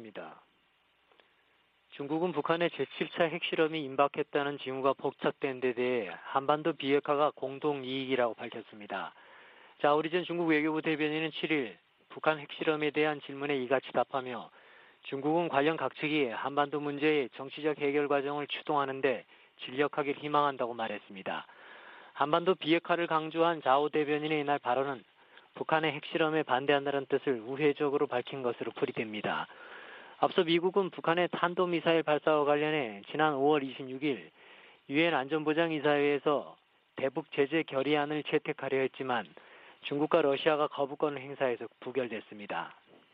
뉴스입니다. 중국은 북한의 제7차 핵실험이 임박했다는 징후가 포착된 데 대해 한반도 비핵화가 공동 이익이라고 밝혔습니다. 자오리전 중국 외교부 대변인은 7일 북한 핵실험에 대한 질문에 이같이 답하며 중국은 관련 각측이 한반도 문제의 정치적 해결 과정을 추동하는 데 진력하길 희망한다고 말했습니다. 한반도 비핵화를 강조한 자오 대변인의 이날 발언은 북한의 핵실험에 반대한다는 뜻을 우회적으로 밝힌 것으로 풀이됩니다. 앞서 미국은 북한의 탄도미사일 발사와 관련해 지난 5월 26일 유엔 안전보장이사회에서 대북 제재 결의안을 채택하려 했지만 중국과 러시아가 거부권을 행사해서 부결됐습니다.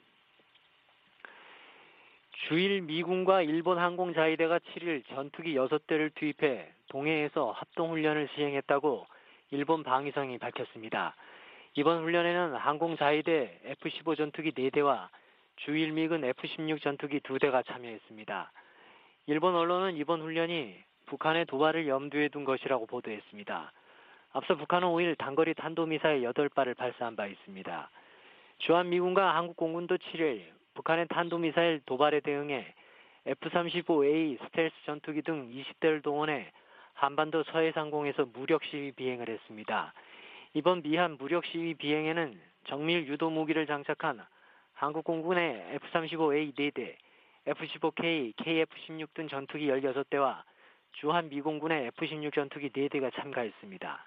주일 미군과 일본 항공자위대가 7일 전투기 6대를 투입해 동해에서 합동훈련을 시행했다고 일본 방위성이 밝혔습니다. 이번 훈련에는 항공자위대 F-15 전투기 4대와 주일 미군 F-16 전투기 2대가 참여했습니다. 일본 언론은 이번 훈련이 북한의 도발을 염두에 둔 것이라고 보도했습니다. 앞서 북한은 5일 단거리 탄도미사일 8발을 발사한 바 있습니다. 주한미군과 한국공군도 7일 북한의 탄도미사일 도발에 대응해 F-35A 스텔스 전투기 등 20대를 동원해 한반도 서해상공에서 무력 시위 비행을 했습니다. 이번 미한 무력 시위 비행에는 정밀 유도 무기를 장착한 한국공군의 F-35A 4대, F-15K, KF-16 등 전투기 16대와 주한미공군의 F-16 전투기 4대가 참가했습니다.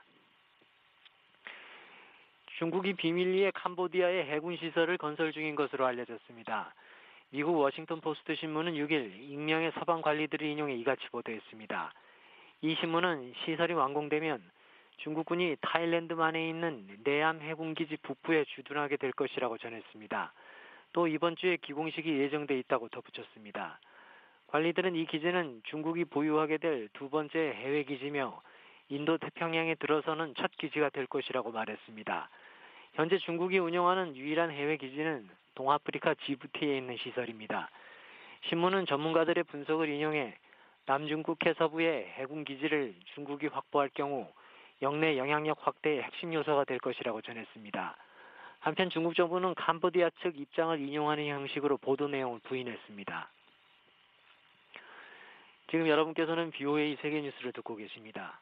중국이 비밀리에 캄보디아의 해군 시설을 건설 중인 것으로 알려졌습니다. 미국 워싱턴 포스트 신문은 6일 익명의 서방 관리들을 인용해 이같이 보도했습니다. 이 신문은 시설이 완공되면 중국군이 타일랜드만에 있는 내암 해군기지 북부에 주둔하게 될 것이라고 전했습니다. 또 이번 주에 기공식이 예정돼 있다고 덧붙였습니다. 관리들은 이 기지는 중국이 보유하게 될 두 번째 해외 기지며 인도 태평양에 들어서는 첫 기지가 될 것이라고 말했습니다. 현재 중국이 운영하는 유일한 해외 기지는 동아프리카 지부티에 있는 시설입니다. 신문은 전문가들의 분석을 인용해 남중국 해서부의 해군 기지를 중국이 확보할 경우 영내 영향력 확대의 핵심 요소가 될 것이라고 전했습니다. 한편 중국 정부는 캄보디아 측 입장을 인용하는 형식으로 보도 내용을 부인했습니다. 지금 여러분께서는 BOA 세계뉴스를 듣고 계십니다.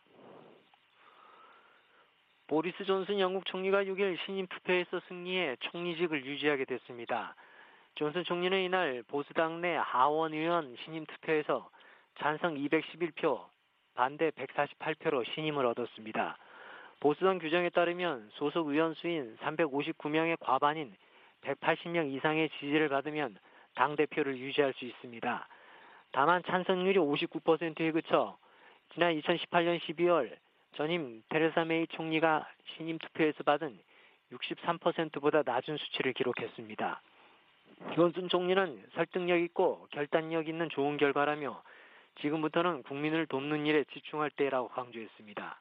보리스 존슨 영국 총리가 6일 신임 투표에서 승리해 총리직을 유지하게 됐습니다. 존슨 총리는 이날 보수당 내 하원 의원 신임 투표에서 찬성 211표, 반대 148표로 신임을 얻었습니다. 보수당 규정에 따르면 소속 의원 수인 359명의 과반인 180명 이상의 지지를 받으면 당대표를 유지할 수 있습니다. 다만 찬성률이 59%에 그쳐 지난 2018년 12월 전임 테레사 메이 총리가 신임 투표에서 받은 63%보다 낮은 수치를 기록했습니다. 존슨 총리는 설득력 있고 결단력 있는 좋은 결과라며 지금부터는 국민을 돕는 일에 집중할 때라고 강조했습니다.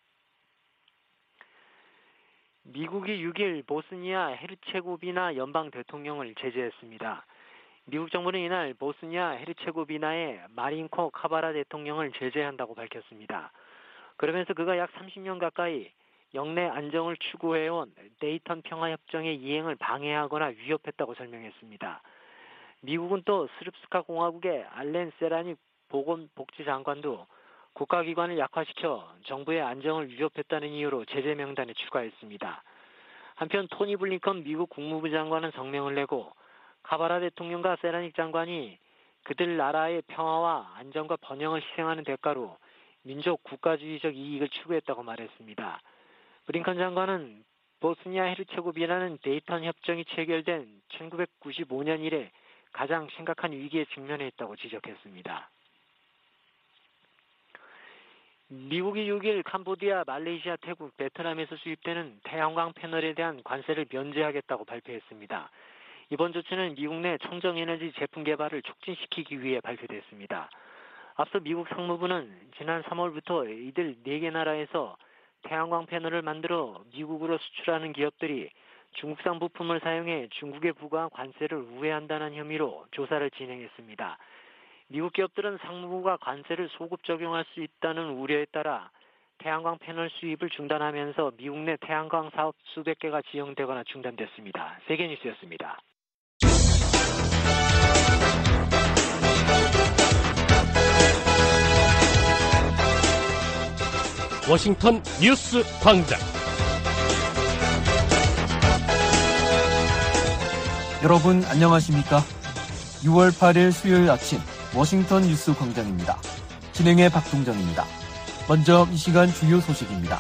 미국이 6일 보스니아 헤르체고비나 연방 대통령을 제재했습니다. 미국 정부는 이날 보스니아 헤르체고비나의 마린코 카바라 대통령을 제재한다고 밝혔습니다. 그러면서 그가 약 30년 가까이 영내 안정을 추구해온 데이턴 평화협정의 이행을 방해하거나 위협했다고 설명했습니다. 미국은 또 스릅스카 공화국의 알렌 세라닉 보건복지장관도 국가기관을 약화시켜 정부의 안정을 위협했다는 이유로 제재 명단에 추가했습니다. 한편 토니 블링컨 미국 국무부 장관은 성명을 내고 카바라 대통령과 세라닉 장관이 그들 나라의 평화와 안정과 번영을 희생하는 대가로 민족 국가주의적 이익을 추구했다고 말했습니다. 블링컨 장관은 보스니아 헤르체고비나는 데이턴 협정이 체결된 1995년 이래 가장 심각한 위기에 직면해 있다고 지적했습니다. 미국이 6일 캄보디아, 말레이시아, 태국, 베트남에서 수입되는 태양광 패널에 대한 관세를 면제하겠다고 발표했습니다. 이번 조치는 미국 내 청정에너지 제품 개발을 촉진시키기 위해 발표됐습니다. 앞서 미국 상무부는 지난 3월부터 이들 4개 나라에서 태양광 패널을 만들어 미국으로 수출하는 기업들이 중국산 부품을 사용해 중국에 부과한 관세를 우회한다는 혐의로 조사를 진행했습니다. 미국 기업들은 상무부가 관세를 소급 적용할 수 있다는 우려에 따라 태양광 패널 수입을 중단하면서 미국 내 태양광 사업 수백 개가 지연되거나 중단됐습니다. 세계뉴스였습니다. 워싱턴 뉴스 광장. 여러분 안녕하십니까? 6월 8일 수요일 아침 워싱턴 뉴스 광장입니다. 진행의 박동정입니다. 먼저 이 시간 주요 소식입니다.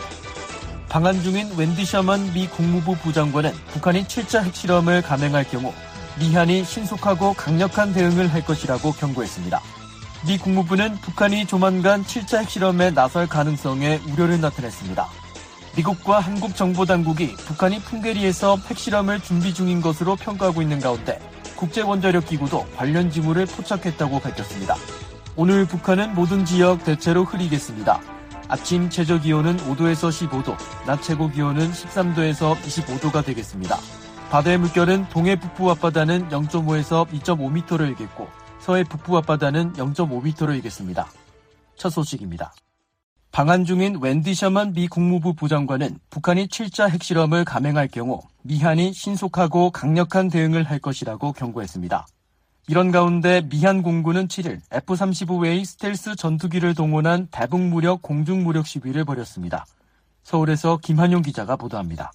방한 중인 웬디 셔먼 미 국무부 부장관은 북한이 7차 핵실험을 감행할 경우 미한이 신속하고 강력한 대응을 할 것이라고 경고했습니다. 미 국무부는 북한이 조만간 7차 핵실험에 나설 가능성에 우려를 나타냈습니다. 미국과 한국 정보당국이 북한이 풍계리에서 핵실험을 준비 중인 것으로 평가하고 있는 가운데 국제원자력기구도 관련 징후를 포착했다고 밝혔습니다. 오늘 북한은 모든 지역 대체로 흐리겠습니다. 아침 최저기온은 5도에서 15도, 낮 최고기온은 13도에서 25도가 되겠습니다. 바다의 물결은 동해 북부 앞바다는 0.5에서 2.5m를 일겠고 서해 북부 앞바다는 0.5m를 일겠습니다. 첫 소식입니다. 방한 중인 웬디 셔먼 미 국무부 부장관은 북한이 7차 핵실험을 감행할 경우 미한이 신속하고 강력한 대응을 할 것이라고 경고했습니다. 이런 가운데 미한 공군은 7일 F-35A 스텔스 전투기를 동원한 대북무력 공중무력 시위를 벌였습니다. 서울에서 김한용 기자가 보도합니다.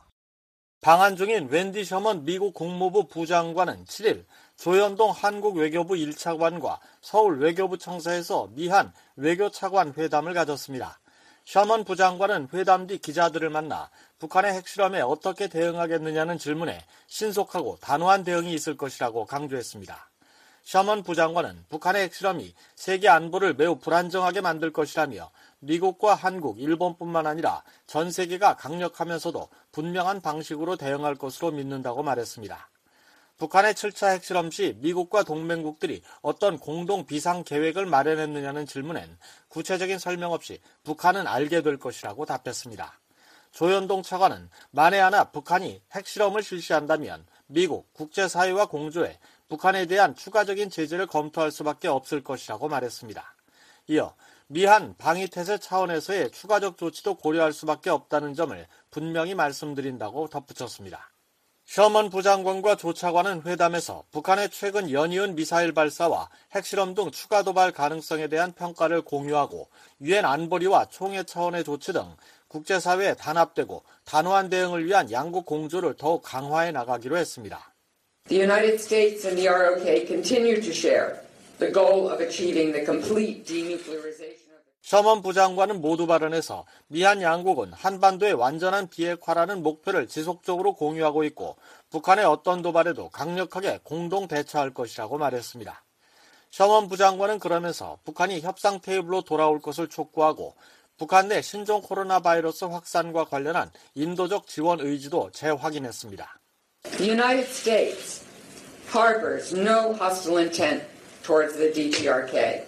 방한 중인 웬디 셔먼 미국 국무부 부장관은 7일 조현동 한국 외교부 1차관과 서울 외교부 청사에서 미한 외교차관 회담을 가졌습니다. 셔먼 부장관은 회담 뒤 기자들을 만나 북한의 핵실험에 어떻게 대응하겠느냐는 질문에 신속하고 단호한 대응이 있을 것이라고 강조했습니다. 셔먼 부장관은 북한의 핵실험이 세계 안보를 매우 불안정하게 만들 것이라며 미국과 한국, 일본뿐만 아니라 전 세계가 강력하면서도 분명한 방식으로 대응할 것으로 믿는다고 말했습니다. 북한의 7차 핵실험 시 미국과 동맹국들이 어떤 공동 비상 계획을 마련했느냐는 질문엔 구체적인 설명 없이 북한은 알게 될 것이라고 답했습니다. 조현동 차관은 만에 하나 북한이 핵실험을 실시한다면 미국, 국제사회와 공조해 북한에 대한 추가적인 제재를 검토할 수밖에 없을 것이라고 말했습니다. 이어 미한 방위태세 차원에서의 추가적 조치도 고려할 수밖에 없다는 점을 분명히 말씀드린다고 덧붙였습니다. 셔먼 부장관과 조 차관은 회담에서 북한의 최근 연이은 미사일 발사와 핵실험 등 추가 도발 가능성에 대한 평가를 공유하고 유엔 안보리와 총회 차원의 조치 등 국제사회에 단합되고 단호한 대응을 위한 양국 공조를 더욱 강화해 나가기로 했습니다. The United States and the ROK continue to share the goal of achieving the complete denuclearization. 셔먼 부장관은 모두 발언에서 미한 양국은 한반도의 완전한 비핵화라는 목표를 지속적으로 공유하고 있고 북한의 어떤 도발에도 강력하게 공동 대처할 것이라고 말했습니다. 셔먼 부장관은 그러면서 북한이 협상 테이블로 돌아올 것을 촉구하고 북한 내 신종 코로나 바이러스 확산과 관련한 인도적 지원 의지도 재확인했습니다. The United States harbors no hostile intent towards the DPRK.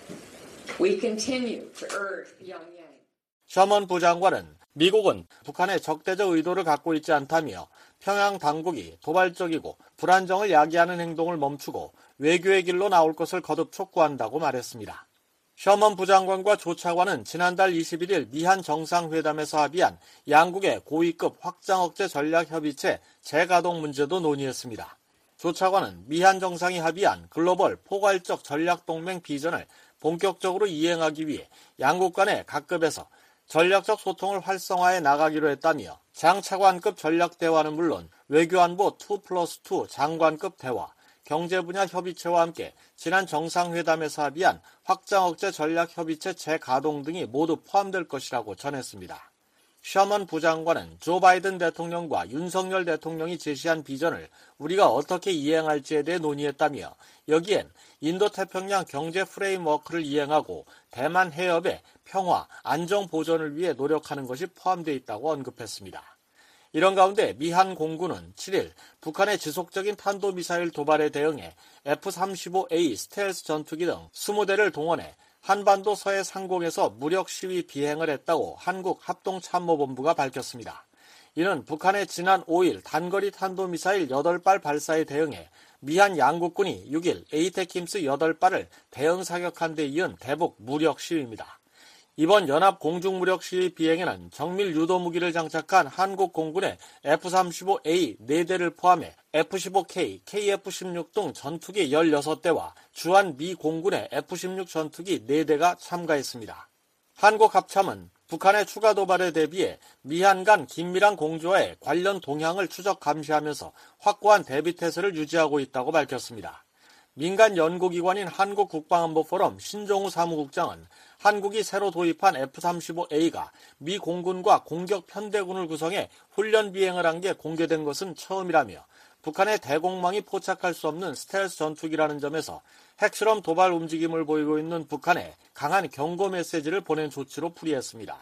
We continue to urge Pyongyang. 셔먼 부장관은 미국은 북한의 적대적 의도를 갖고 있지 않다며 평양 당국이 도발적이고 불안정을 야기하는 행동을 멈추고 외교의 길로 나올 것을 거듭 촉구한다고 말했습니다. 셔먼 부장관과 조 차관은 지난달 21일 미한 정상회담에서 합의한 양국의 고위급 확장 억제 전략 협의체 재가동 문제도 논의했습니다. 조 차관은 미한 정상이 합의한 글로벌 포괄적 전략 동맹 비전을 본격적으로 이행하기 위해 양국 간의 각급에서 전략적 소통을 활성화해 나가기로 했다며 장 차관급 전략 대화는 물론 외교안보 2+2 장관급 대화, 경제 분야 협의체와 함께 지난 정상회담에서 합의한 확장 억제 전략 협의체 재가동 등이 모두 포함될 것이라고 전했습니다. 셔먼 부장관은 조 바이든 대통령과 윤석열 대통령이 제시한 비전을 우리가 어떻게 이행할지에 대해 논의했다며 여기엔 인도태평양 경제 프레임워크를 이행하고 대만 해협의 평화, 안정 보존을 위해 노력하는 것이 포함되어 있다고 언급했습니다. 이런 가운데 미한 공군은 7일 북한의 지속적인 탄도미사일 도발에 대응해 F-35A 스텔스 전투기 등 20대를 동원해 한반도 서해 상공에서 무력 시위 비행을 했다고 한국합동참모본부가 밝혔습니다. 이는 북한의 지난 5일 단거리 탄도미사일 8발 발사에 대응해 미한 양국군이 6일 에이테킴스 8발을 대응 사격한 데 이은 대북 무력 시위입니다. 이번 연합 공중무력 시위 비행에는 정밀 유도 무기를 장착한 한국 공군의 F-35A 4대를 포함해 F-15K, KF-16 등 전투기 16대와 주한 미 공군의 F-16 전투기 4대가 참가했습니다. 한국 합참은 북한의 추가 도발에 대비해 미한 간 긴밀한 공조에 관련 동향을 추적 감시하면서 확고한 대비 태세를 유지하고 있다고 밝혔습니다. 민간 연구기관인 한국국방안보포럼 신종우 사무국장은 한국이 새로 도입한 F-35A가 미 공군과 공격 편대군을 구성해 훈련 비행을 한 게 공개된 것은 처음이라며 북한의 대공망이 포착할 수 없는 스텔스 전투기라는 점에서 핵실험 도발 움직임을 보이고 있는 북한에 강한 경고 메시지를 보낸 조치로 풀이했습니다.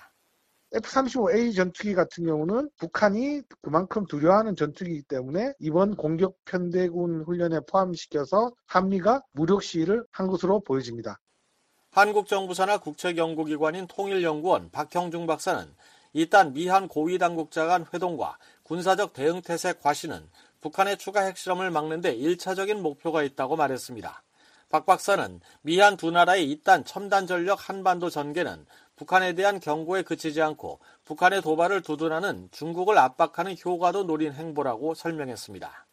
F-35A 전투기 같은 경우는 북한이 그만큼 두려워하는 전투기이기 때문에 이번 공격 편대군 훈련에 포함시켜서 한미가 무력 시위를 한 것으로 보여집니다. 한국 정부 산하 국책연구기관인 통일연구원 박형중 박사는 이딴 미한 고위 당국자 간 회동과 군사적 대응태세 과시는 북한의 추가 핵실험을 막는 데 1차적인 목표가 있다고 말했습니다. 박 박사는 미한 두 나라의 이딴 첨단 전력 한반도 전개는 북한에 대한 경고에 그치지 않고 북한의 도발을 두둔하는 중국을 압박하는 효과도 노린 행보라고 설명했습니다.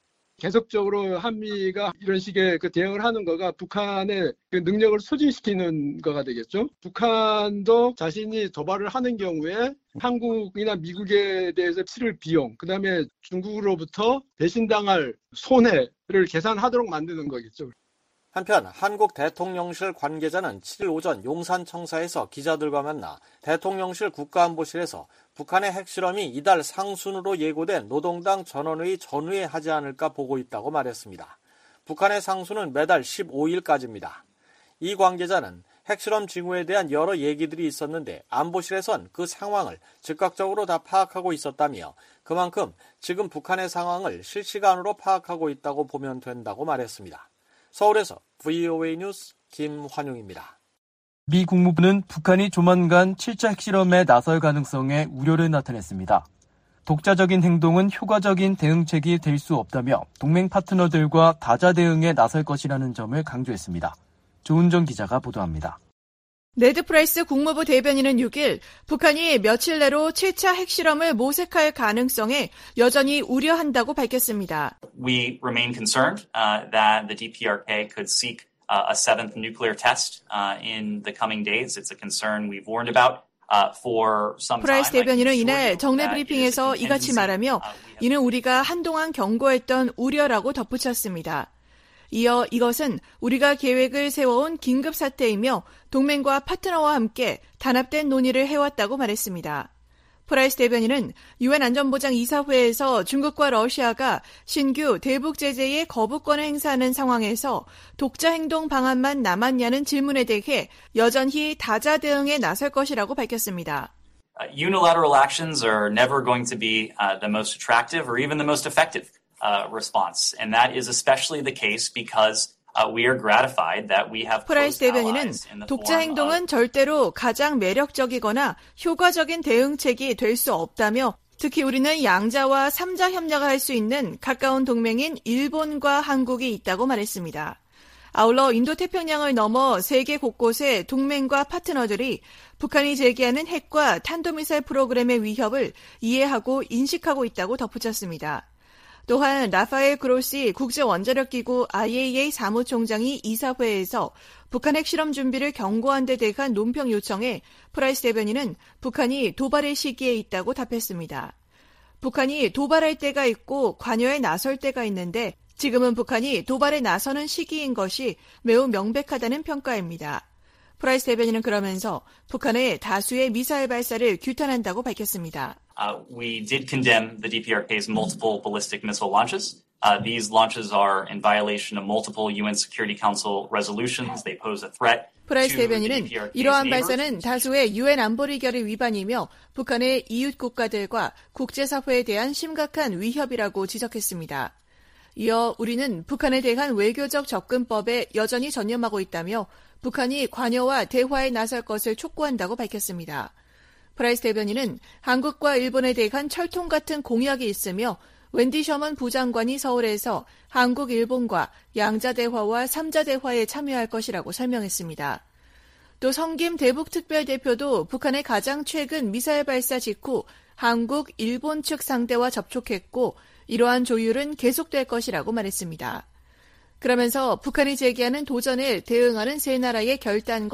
계속적으로 한미가 이런 식의 대응을 하는 거가 북한의 능력을 소진시키는 거가 되겠죠. 북한도 자신이 도발을 하는 경우에 한국이나 미국에 대해서 치를 비용, 그다음에 중국으로부터 배신당할 손해를 계산하도록 만드는 거겠죠. 한편 한국 대통령실 관계자는 7일 오전 용산청사에서 기자들과 만나 대통령실 국가안보실에서 북한의 핵실험이 이달 상순으로 예고된 노동당 전원회의 전후에 하지 않을까 보고 있다고 말했습니다. 북한의 상순은 매달 15일까지입니다. 이 관계자는 핵실험 징후에 대한 여러 얘기들이 있었는데 안보실에선 그 상황을 즉각적으로 다 파악하고 있었다며 그만큼 지금 북한의 상황을 실시간으로 파악하고 있다고 보면 된다고 말했습니다. 서울에서 VOA 뉴스 김환용입니다. 미 국무부는 북한이 조만간 7차 핵실험에 나설 가능성에 우려를 나타냈습니다. 독자적인 행동은 효과적인 대응책이 될 수 없다며 동맹 파트너들과 다자 대응에 나설 것이라는 점을 강조했습니다. 조은정 기자가 보도합니다. 네드 프라이스 국무부 대변인은 6일 북한이 며칠 내로 7차 핵실험을 모색할 가능성에 여전히 우려한다고 밝혔습니다. We remain concerned that the DPRK could seek a seventh nuclear test in the coming days. It's a concern we've warned about for some time. 프라이스 대변인은 이날 정례 브리핑에서 이같이 말하며 이는 우리가 한동안 경고했던 우려라고 덧붙였습니다. 이어 이것은 우리가 계획을 세워온 긴급 사태이며 동맹과 파트너와 함께 단합된 논의를 해왔다고 말했습니다. 프라이스 대변인은 유엔 안전보장 이사회에서 중국과 러시아가 신규 대북 제재의 거부권을 행사하는 상황에서 독자 행동 방안만 남았냐는 질문에 대해 여전히 다자 대응에 나설 것이라고 밝혔습니다. Unilateral actions are never going to be the most attractive or even the most effective response, and that is especially the case because we are gratified that we have 프라이스 대변인은 독자 행동은 절대로 가장 매력적이거나 효과적인 대응책이 될 수 없다며 특히 우리는 양자와 3자 협력을 할 수 있는 가까운 동맹인 일본과 한국이 있다고 말했습니다. 아울러 인도태평양을 넘어 세계 곳곳의 동맹과 파트너들이 북한이 제기하는 핵과 탄도미사일 프로그램의 위협을 이해하고 인식하고 있다고 덧붙였습니다. 또한 라파엘 그로시 국제원자력기구 IAEA 사무총장이 이사회에서 북한 핵실험 준비를 경고한 데 대한 논평 요청에 프라이스 대변인은 북한이 도발의 시기에 있다고 답했습니다. 북한이 도발할 때가 있고 관여에 나설 때가 있는데 지금은 북한이 도발에 나서는 시기인 것이 매우 명백하다는 평가입니다. 프라이스 대변인은 그러면서 북한의 다수의 미사일 발사를 규탄한다고 밝혔습니다. We did condemn the DPRK's multiple ballistic missile launches. These launches are in violation of multiple UN Security Council resolutions. They pose a threat. 프라이스 대변인은 이러한 발사는 다수의 유엔 안보리 결의 위반이며 북한의 이웃 국가들과 국제사회에 대한 심각한 위협이라고 지적했습니다. 이어 우리는 북한에 대한 외교적 접근법에 여전히 전념하고 있다며 북한이 관여와 대화에 나설 것을 촉구한다고 밝혔습니다. 프라이스 대변인은 한국과 일본에 대한 철통 같은 공약이 있으며 웬디 셔먼 부장관이 서울에서 한국, 일본과 양자 대화와 3자 대화에 참여할 것이라고 설명했습니다. 또 성김 대북특별대표도 북한의 가장 최근 미사일 발사 직후 한국, 일본 측 상대와 접촉했고 이러한 조율은 계속될 것이라고 말했습니다. 그러면서 북한이 제기하는 도전에 대응하는 세 나라의 결단과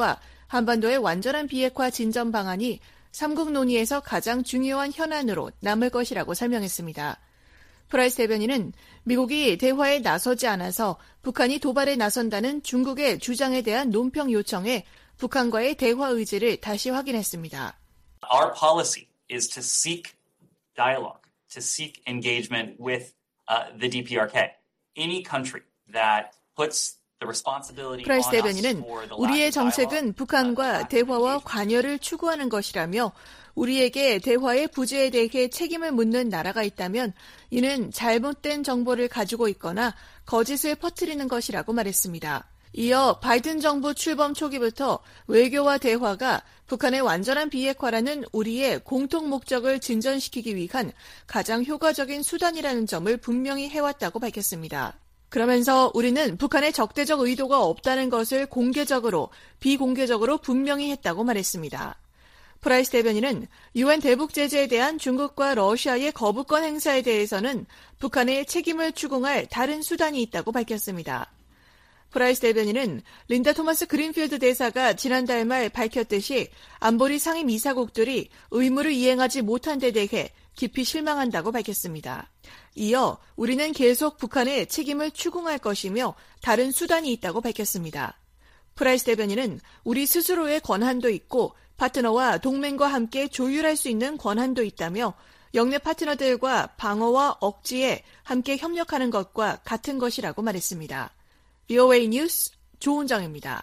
한반도의 완전한 비핵화 진전 방안이 3국 논의에서 가장 중요한 현안으로 남을 것이라고 설명했습니다. 프라이스 대변인은 미국이 대화에 나서지 않아서 북한이 도발에 나선다는 중국의 주장에 대한 논평 요청에 북한과의 대화 의지를 다시 확인했습니다. Our policy is to seek dialogue, to seek engagement with the DPRK. Any country that puts 프라이스 대변인은 우리의 정책은 북한과 대화와 관여를 추구하는 것이라며 우리에게 대화의 부재에 대해 책임을 묻는 나라가 있다면 이는 잘못된 정보를 가지고 있거나 거짓을 퍼뜨리는 것이라고 말했습니다. 이어 바이든 정부 출범 초기부터 외교와 대화가 북한의 완전한 비핵화라는 우리의 공통 목적을 진전시키기 위한 가장 효과적인 수단이라는 점을 분명히 해왔다고 밝혔습니다. 그러면서 우리는 북한의 적대적 의도가 없다는 것을 공개적으로, 비공개적으로 분명히 했다고 말했습니다. 프라이스 대변인은 UN 대북 제재에 대한 중국과 러시아의 거부권 행사에 대해서는 북한의 책임을 추궁할 다른 수단이 있다고 밝혔습니다. 프라이스 대변인은 린다 토마스 그린필드 대사가 지난달 말 밝혔듯이 안보리 상임 이사국들이 의무를 이행하지 못한 데 대해 깊이 실망한다고 밝혔습니다. 이어 우리는 계속 북한의 책임을 추궁할 것이며 다른 수단이 있다고 밝혔습니다. 프라이스 대변인은 우리 스스로의 권한도 있고 파트너와 동맹과 함께 조율할 수 있는 권한도 있다며 영내 파트너들과 방어와 억지에 함께 협력하는 것과 같은 것이라고 말했습니다. VOA 뉴스 조은정입니다.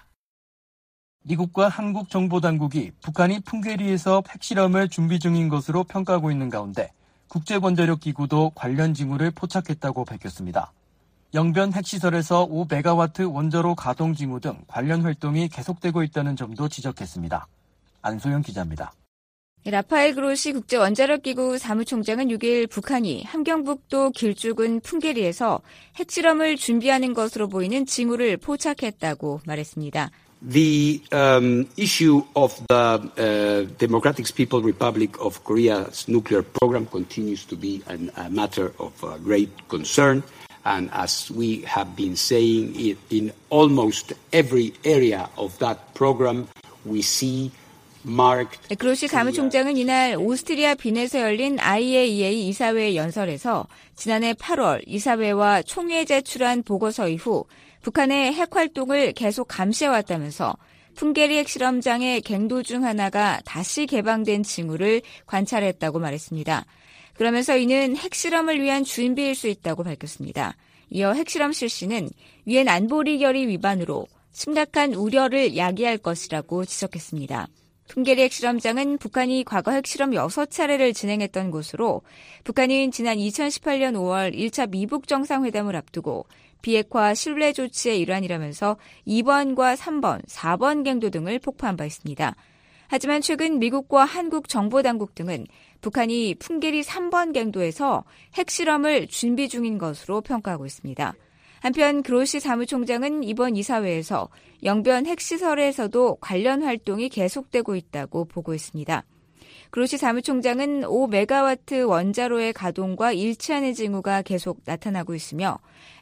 미국과 한국 정보당국이 북한이 풍계리에서 핵실험을 준비 중인 것으로 평가하고 있는 가운데 국제원자력기구도 관련 징후를 포착했다고 밝혔습니다. 영변 핵시설에서 5메가와트 원자로 가동 징후 등 관련 활동이 계속되고 있다는 점도 지적했습니다. 안소영 기자입니다. 라파엘 그로시 국제원자력기구 사무총장은 6일 북한이 함경북도 길쭉은 풍계리에서 핵실험을 준비하는 것으로 보이는 징후를 포착했다고 말했습니다. The issue of the Democratic People's Republic of Korea's nuclear program continues to be a matter of great concern. And as we have been saying, in almost every area of that program, we see 그로시 사무총장은 이날 오스트리아 빈에서 열린 IAEA 이사회 연설에서 지난해 8월 이사회와 총회에 제출한 보고서 이후 북한의 핵활동을 계속 감시해왔다면서 풍계리 핵실험장의 갱도 중 하나가 다시 개방된 징후를 관찰했다고 말했습니다. 그러면서 이는 핵실험을 위한 준비일 수 있다고 밝혔습니다. 이어 핵실험 실시는 유엔 안보리 결의 위반으로 심각한 우려를 야기할 것이라고 지적했습니다. 풍계리 핵실험장은 북한이 과거 핵실험 6차례를 진행했던 곳으로 북한은 지난 2018년 5월 1차 미북 정상회담을 앞두고 비핵화 신뢰 조치의 일환이라면서 2번과 3번, 4번 갱도 등을 폭파한 바 있습니다. 하지만 최근 미국과 한국 정보당국 등은 북한이 풍계리 3번 갱도에서 핵실험을 준비 중인 것으로 평가하고 있습니다. 한편 그로시 사무총장은 이번 이사회에서 영변 핵시설에서도 관련 활동이 계속되고 있다고 보고했습니다. 그로시 사무총장은 5메가와트 원자로의 가동과 일치하는 징후가 계속 나타나고 있으며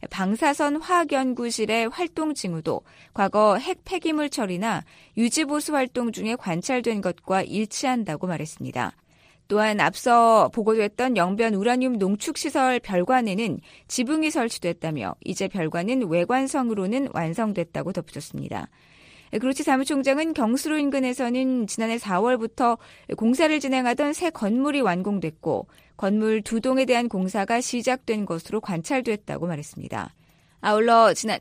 방사선 화학연구실의 활동 징후도 과거 핵 폐기물 처리나 유지보수 활동 중에 관찰된 것과 일치한다고 말했습니다. 또한 앞서 보고됐던 영변 우라늄 농축시설 별관에는 지붕이 설치됐다며 이제 별관은 외관성으로는 완성됐다고 덧붙였습니다. 그로시 사무총장은 경수로 인근에서는 지난해 4월부터 공사를 진행하던 새 건물이 완공됐고 건물 2동에 대한 공사가 시작된 것으로 관찰됐다고 말했습니다. 아울러 지난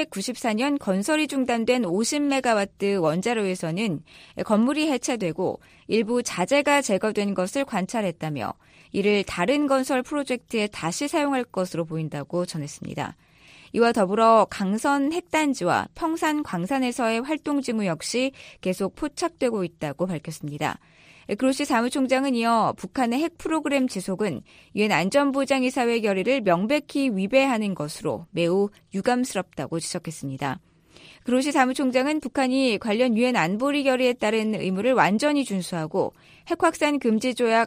1994년 건설이 중단된 50메가와트 원자로에서는 건물이 해체되고 일부 자재가 제거된 것을 관찰했다며 이를 다른 건설 프로젝트에 다시 사용할 것으로 보인다고 전했습니다. 이와 더불어 강선 핵단지와 평산 광산에서의 활동 징후 역시 계속 포착되고 있다고 밝혔습니다. 그로시 사무총장은 이어 북한의 핵 프로그램 지속은 유엔 안전보장이사회 결의를 명백히 위배하는 것으로 매우 유감스럽다고 지적했습니다. 그로시 사무총장은 북한이 관련 유엔 안보리 결의에 따른 의무를 완전히 준수하고 핵확산 금지 조약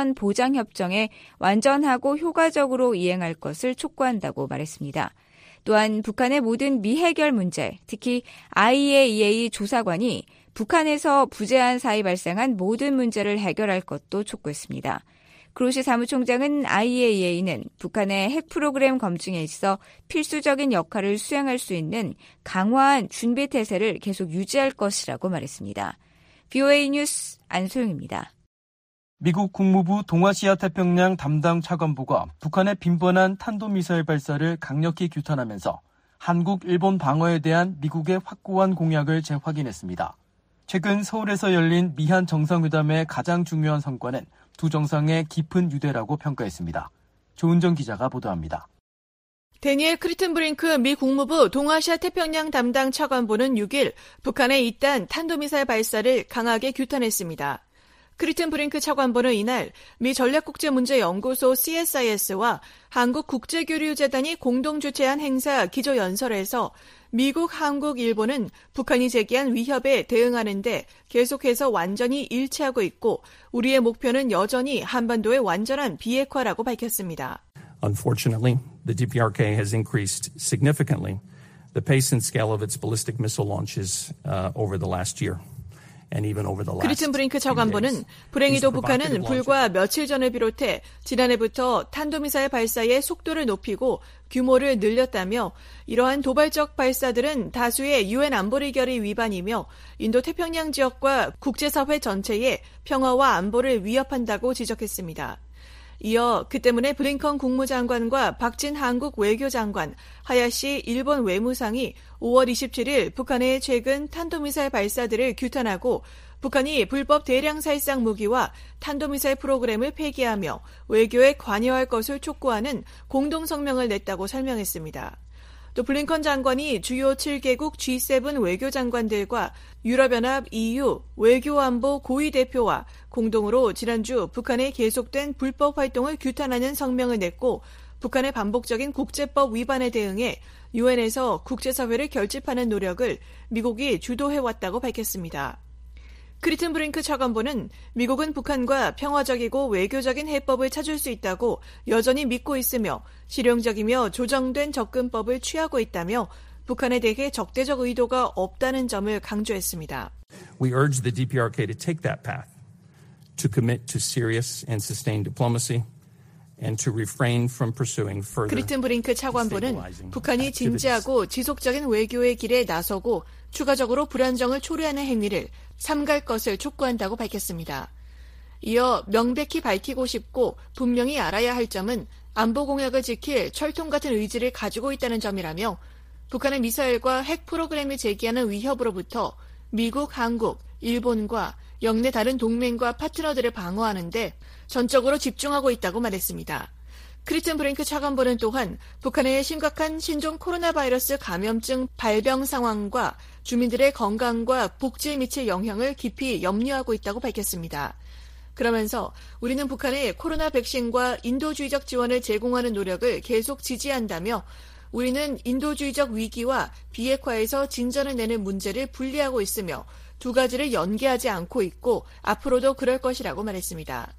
안전보장협정에 완전하고 효과적으로 이행할 것을 촉구한다고 말했습니다. 또한 북한의 모든 미해결 문제, 특히 IAEA 조사관이 북한에서 부재한 사이 발생한 모든 문제를 해결할 것도 촉구했습니다. 그로시 사무총장은 IAEA는 북한의 핵 프로그램 검증에 있어 필수적인 역할을 수행할 수 있는 강화한 준비 태세를 계속 유지할 것이라고 말했습니다. VOA 뉴스 안소영입니다. 미국 국무부 동아시아 태평양 담당 차관보가 북한의 빈번한 탄도미사일 발사를 강력히 규탄하면서 한국, 일본 방어에 대한 미국의 확고한 공약을 재확인했습니다. 최근 서울에서 열린 미한 정상회담의 가장 중요한 성과는 두 정상의 깊은 유대라고 평가했습니다. 조은정 기자가 보도합니다. 데니엘 크리튼브링크 미 국무부 동아시아 태평양 담당 차관보는 6일 북한의 이딴 탄도미사일 발사를 강하게 규탄했습니다. 크리튼브링크 차관보는 이날 미 전략국제문제연구소 CSIS와 한국국제교류재단이 공동 주최한 행사 기조연설에서 미국, 한국, 일본은 북한이 제기한 위협에 대응하는 데 계속해서 완전히 일치하고 있고 우리의 목표는 여전히 한반도의 완전한 비핵화라고 밝혔습니다. Unfortunately, the DPRK has increased significantly the pace and scale of its ballistic missile launches over the last year. 크리튼브링크 차관보는 불행히도 북한은 불과 며칠 전을 비롯해 지난해부터 탄도미사일 발사의 속도를 높이고 규모를 늘렸다며 이러한 도발적 발사들은 다수의 UN 안보리 결의 위반이며 인도태평양 지역과 국제사회 전체의 평화와 안보를 위협한다고 지적했습니다. 이어 그 때문에 블링컨 국무장관과 박진 한국 외교장관, 하야시 일본 외무상이 5월 27일 북한의 최근 탄도미사일 발사들을 규탄하고 북한이 불법 대량 살상 무기와 탄도미사일 프로그램을 폐기하며 외교에 관여할 것을 촉구하는 공동성명을 냈다고 설명했습니다. 또 블링컨 장관이 주요 7개국 G7 외교장관들과 유럽연합 EU 외교안보 고위 대표와 공동으로 지난주 북한의 계속된 불법 활동을 규탄하는 성명을 냈고 북한의 반복적인 국제법 위반에 대응해 유엔에서 국제사회를 결집하는 노력을 미국이 주도해왔다고 밝혔습니다. 크리튼브링크 차관보는 미국은 북한과 평화적이고 외교적인 해법을 찾을 수 있다고 여전히 믿고 있으며 실용적이며 조정된 접근법을 취하고 있다며 북한에 대해 적대적 의도가 없다는 점을 강조했습니다. We urge the DPRK to take that path, to commit to serious and sustained diplomacy. And to refrain from pursuing further 크리튼브링크 차관보는 북한이 진지하고 지속적인 외교의 길에 나서고 추가적으로 불안정을 초래하는 행위를 삼갈 것을 촉구한다고 밝혔습니다. 이어 명백히 밝히고 싶고 분명히 알아야 할 점은 안보 공약을 지킬 철통 같은 의지를 가지고 있다는 점이라며 북한의 미사일과 핵 프로그램을 제기하는 위협으로부터 미국, 한국, 일본과 영내 다른 동맹과 파트너들을 방어하는 데 전적으로 집중하고 있다고 말했습니다. 크리튼브링크 차관보는 또한 북한의 심각한 신종 코로나 바이러스 감염증 발병 상황과 주민들의 건강과 복지에 미칠 영향을 깊이 염려하고 있다고 밝혔습니다. 그러면서 우리는 북한의 코로나 백신과 인도주의적 지원을 제공하는 노력을 계속 지지한다며 우리는 인도주의적 위기와 비핵화에서 진전을 내는 문제를 분리하고 있으며 두 가지를 연계하지 않고 있고 앞으로도 그럴 것이라고 말했습니다.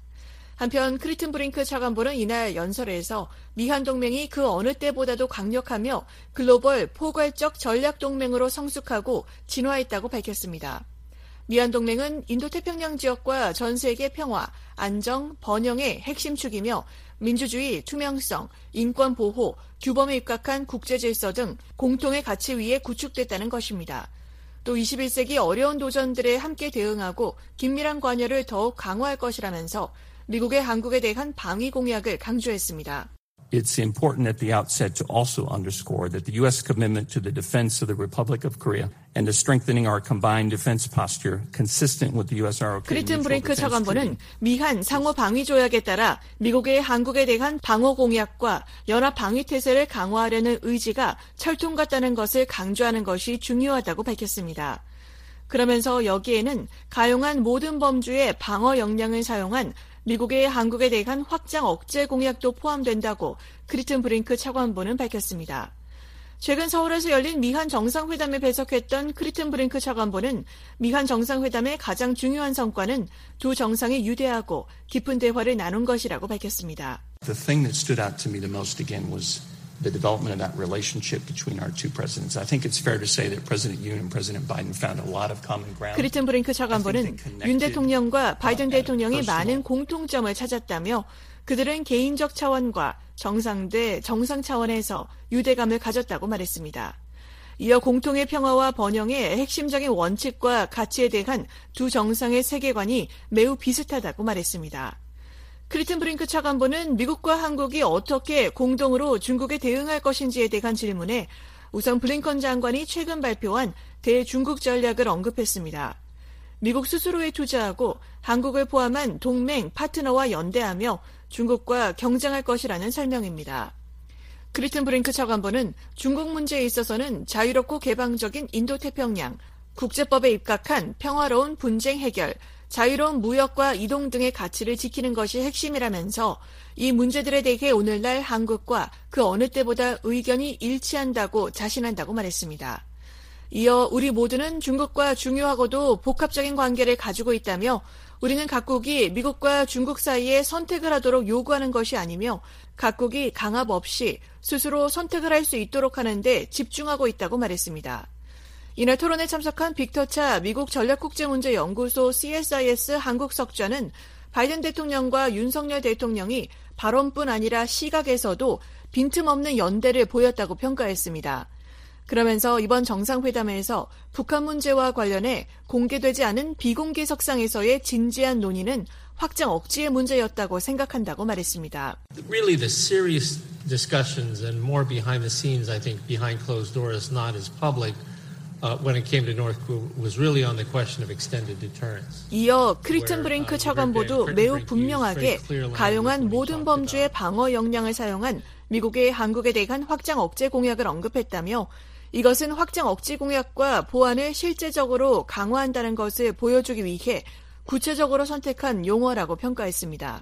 한편 크리튼브링크 차관보는 이날 연설에서 미한 동맹이 그 어느 때보다도 강력하며 글로벌 포괄적 전략 동맹으로 성숙하고 진화했다고 밝혔습니다. 미한 동맹은 인도태평양 지역과 전 세계 평화, 안정, 번영의 핵심 축이며 민주주의, 투명성, 인권 보호, 규범에 입각한 국제 질서 등 공통의 가치 위에 구축됐다는 것입니다. 또 21세기 어려운 도전들에 함께 대응하고 긴밀한 관여를 더욱 강화할 것이라면서 미국의 한국에 대한 방위 공약을 강조했습니다. It's important at the outset to also underscore that the U.S. commitment to the defense of the Republic of Korea and to strengthening our combined defense posture consistent with the U.S.-ROK. 크리튼브링크 차관보는 미한 상호 방위 조약에 따라 미국의 한국에 대한 방어 공약과 연합 방위 태세를 강화하려는 의지가 철통 같다는 것을 강조하는 것이 중요하다고 밝혔습니다. 그러면서 여기에는 가용한 모든 범주의 방어 역량을 사용한 미국의 한국에 대한 확장 억제 공약도 포함된다고 크리튼브링크 차관보는 밝혔습니다. 최근 서울에서 열린 미한 정상회담에 배석했던 크리튼브링크 차관보는 미한 정상회담의 가장 중요한 성과는 두 정상이 유대하고 깊은 대화를 나눈 것이라고 밝혔습니다. The thing that stood out to me the most again was the development of that relationship between our two presidents. I think it's fair to say that President Yoon and President Biden found a lot of common ground. 크리튼 브링크 차관보는 윤 대통령과 바이든 대통령이 많은 공통점을 찾았다며 그들은 개인적 차원과 정상대 정상 차원에서 유대감을 가졌다고 말했습니다. 이어 공통의 평화와 번영의 핵심적인 원칙과 가치에 대한 두 정상의 세계관이 매우 비슷하다고 말했습니다. 크리튼 브링크 차관보는 미국과 한국이 어떻게 공동으로 중국에 대응할 것인지에 대한 질문에 우선 블링컨 장관이 최근 발표한 대중국 전략을 언급했습니다. 미국 스스로에 투자하고 한국을 포함한 동맹, 파트너와 연대하며 중국과 경쟁할 것이라는 설명입니다. 크리튼 브링크 차관보는 중국 문제에 있어서는 자유롭고 개방적인 인도태평양, 국제법에 입각한 평화로운 분쟁 해결, 자유로운 무역과 이동 등의 가치를 지키는 것이 핵심이라면서 이 문제들에 대해 오늘날 한국과 그 어느 때보다 의견이 일치한다고 자신한다고 말했습니다. 이어 우리 모두는 중국과 중요하고도 복합적인 관계를 가지고 있다며 우리는 각국이 미국과 중국 사이에 선택을 하도록 요구하는 것이 아니며 각국이 강압 없이 스스로 선택을 할 수 있도록 하는데 집중하고 있다고 말했습니다. 이날 토론에 참석한 빅터차 미국 전략국제문제연구소 CSIS 한국석좌는 바이든 대통령과 윤석열 대통령이 발언뿐 아니라 시각에서도 빈틈없는 연대를 보였다고 평가했습니다. 그러면서 이번 정상회담에서 북한 문제와 관련해 공개되지 않은 비공개 석상에서의 진지한 논의는 확장 억지의 문제였다고 생각한다고 말했습니다. Really the serious discussions and more behind the scenes, I think, behind closed doors, not as public. When it came to North Korea was really on the question of extended deterrence. 이어 크리튼 브링크 차관보도 매우 분명하게 가용한 모든 범주의 방어 역량을 사용한 미국의 한국에 대한 확장 억제 공약을 언급했다며 이것은 확장 억제 공약과 보완을 실제적으로 강화한다는 것을 보여주기 위해 구체적으로 선택한 용어라고 평가했습니다.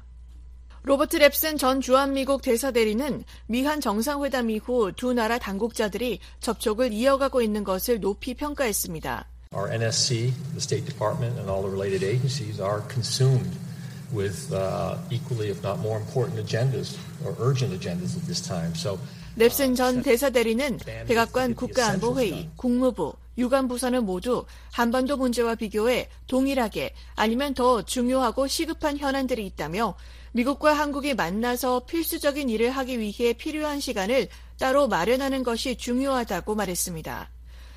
로버트 랩슨 전 주한미국 대사대리는 미한 정상회담 이후 두 나라 당국자들이 접촉을 이어가고 있는 것을 높이 평가했습니다. Our NSC, the State Department, and all the related agencies are consumed with equally, if not more important agendas or urgent agendas at this time. So 랩슨 전 대사대리는 백악관 국가안보회의, 국무부, 유관부서는 모두 한반도 문제와 비교해 동일하게 아니면 더 중요하고 시급한 현안들이 있다며 미국과 한국이 만나서 필수적인 일을 하기 위해 필요한 시간을 따로 마련하는 것이 중요하다고 말했습니다.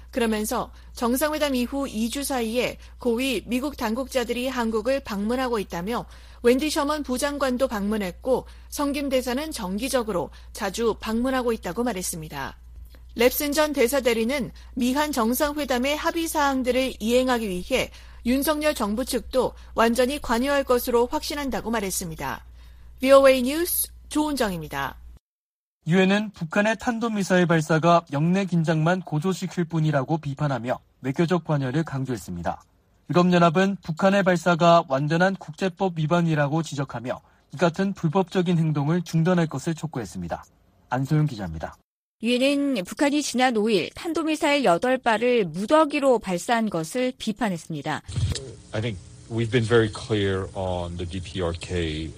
그러면서 정상회담 이후 2주 사이에 고위 미국 당국자들이 한국을 방문하고 있다며 웬디 셔먼 부장관도 방문했고 성김 대사는 정기적으로 자주 방문하고 있다고 말했습니다. 랩슨 전 대사대리는 미한 정상회담의 합의 사항들을 이행하기 위해 윤석열 정부 측도 완전히 관여할 것으로 확신한다고 말했습니다. VOA 뉴스 조은정입니다. 유엔은 북한의 탄도미사일 발사가 영내 긴장만 고조시킬 뿐이라고 비판하며 외교적 관여를 강조했습니다. 유럽연합은 북한의 발사가 완전한 국제법 위반이라고 지적하며 이 같은 불법적인 행동을 중단할 것을 촉구했습니다. 안소영 기자입니다. 유엔은 북한이 지난 5일 탄도미사일 8발을 무더기로 발사한 것을 비판했습니다. I think we've been very clear on the DPRK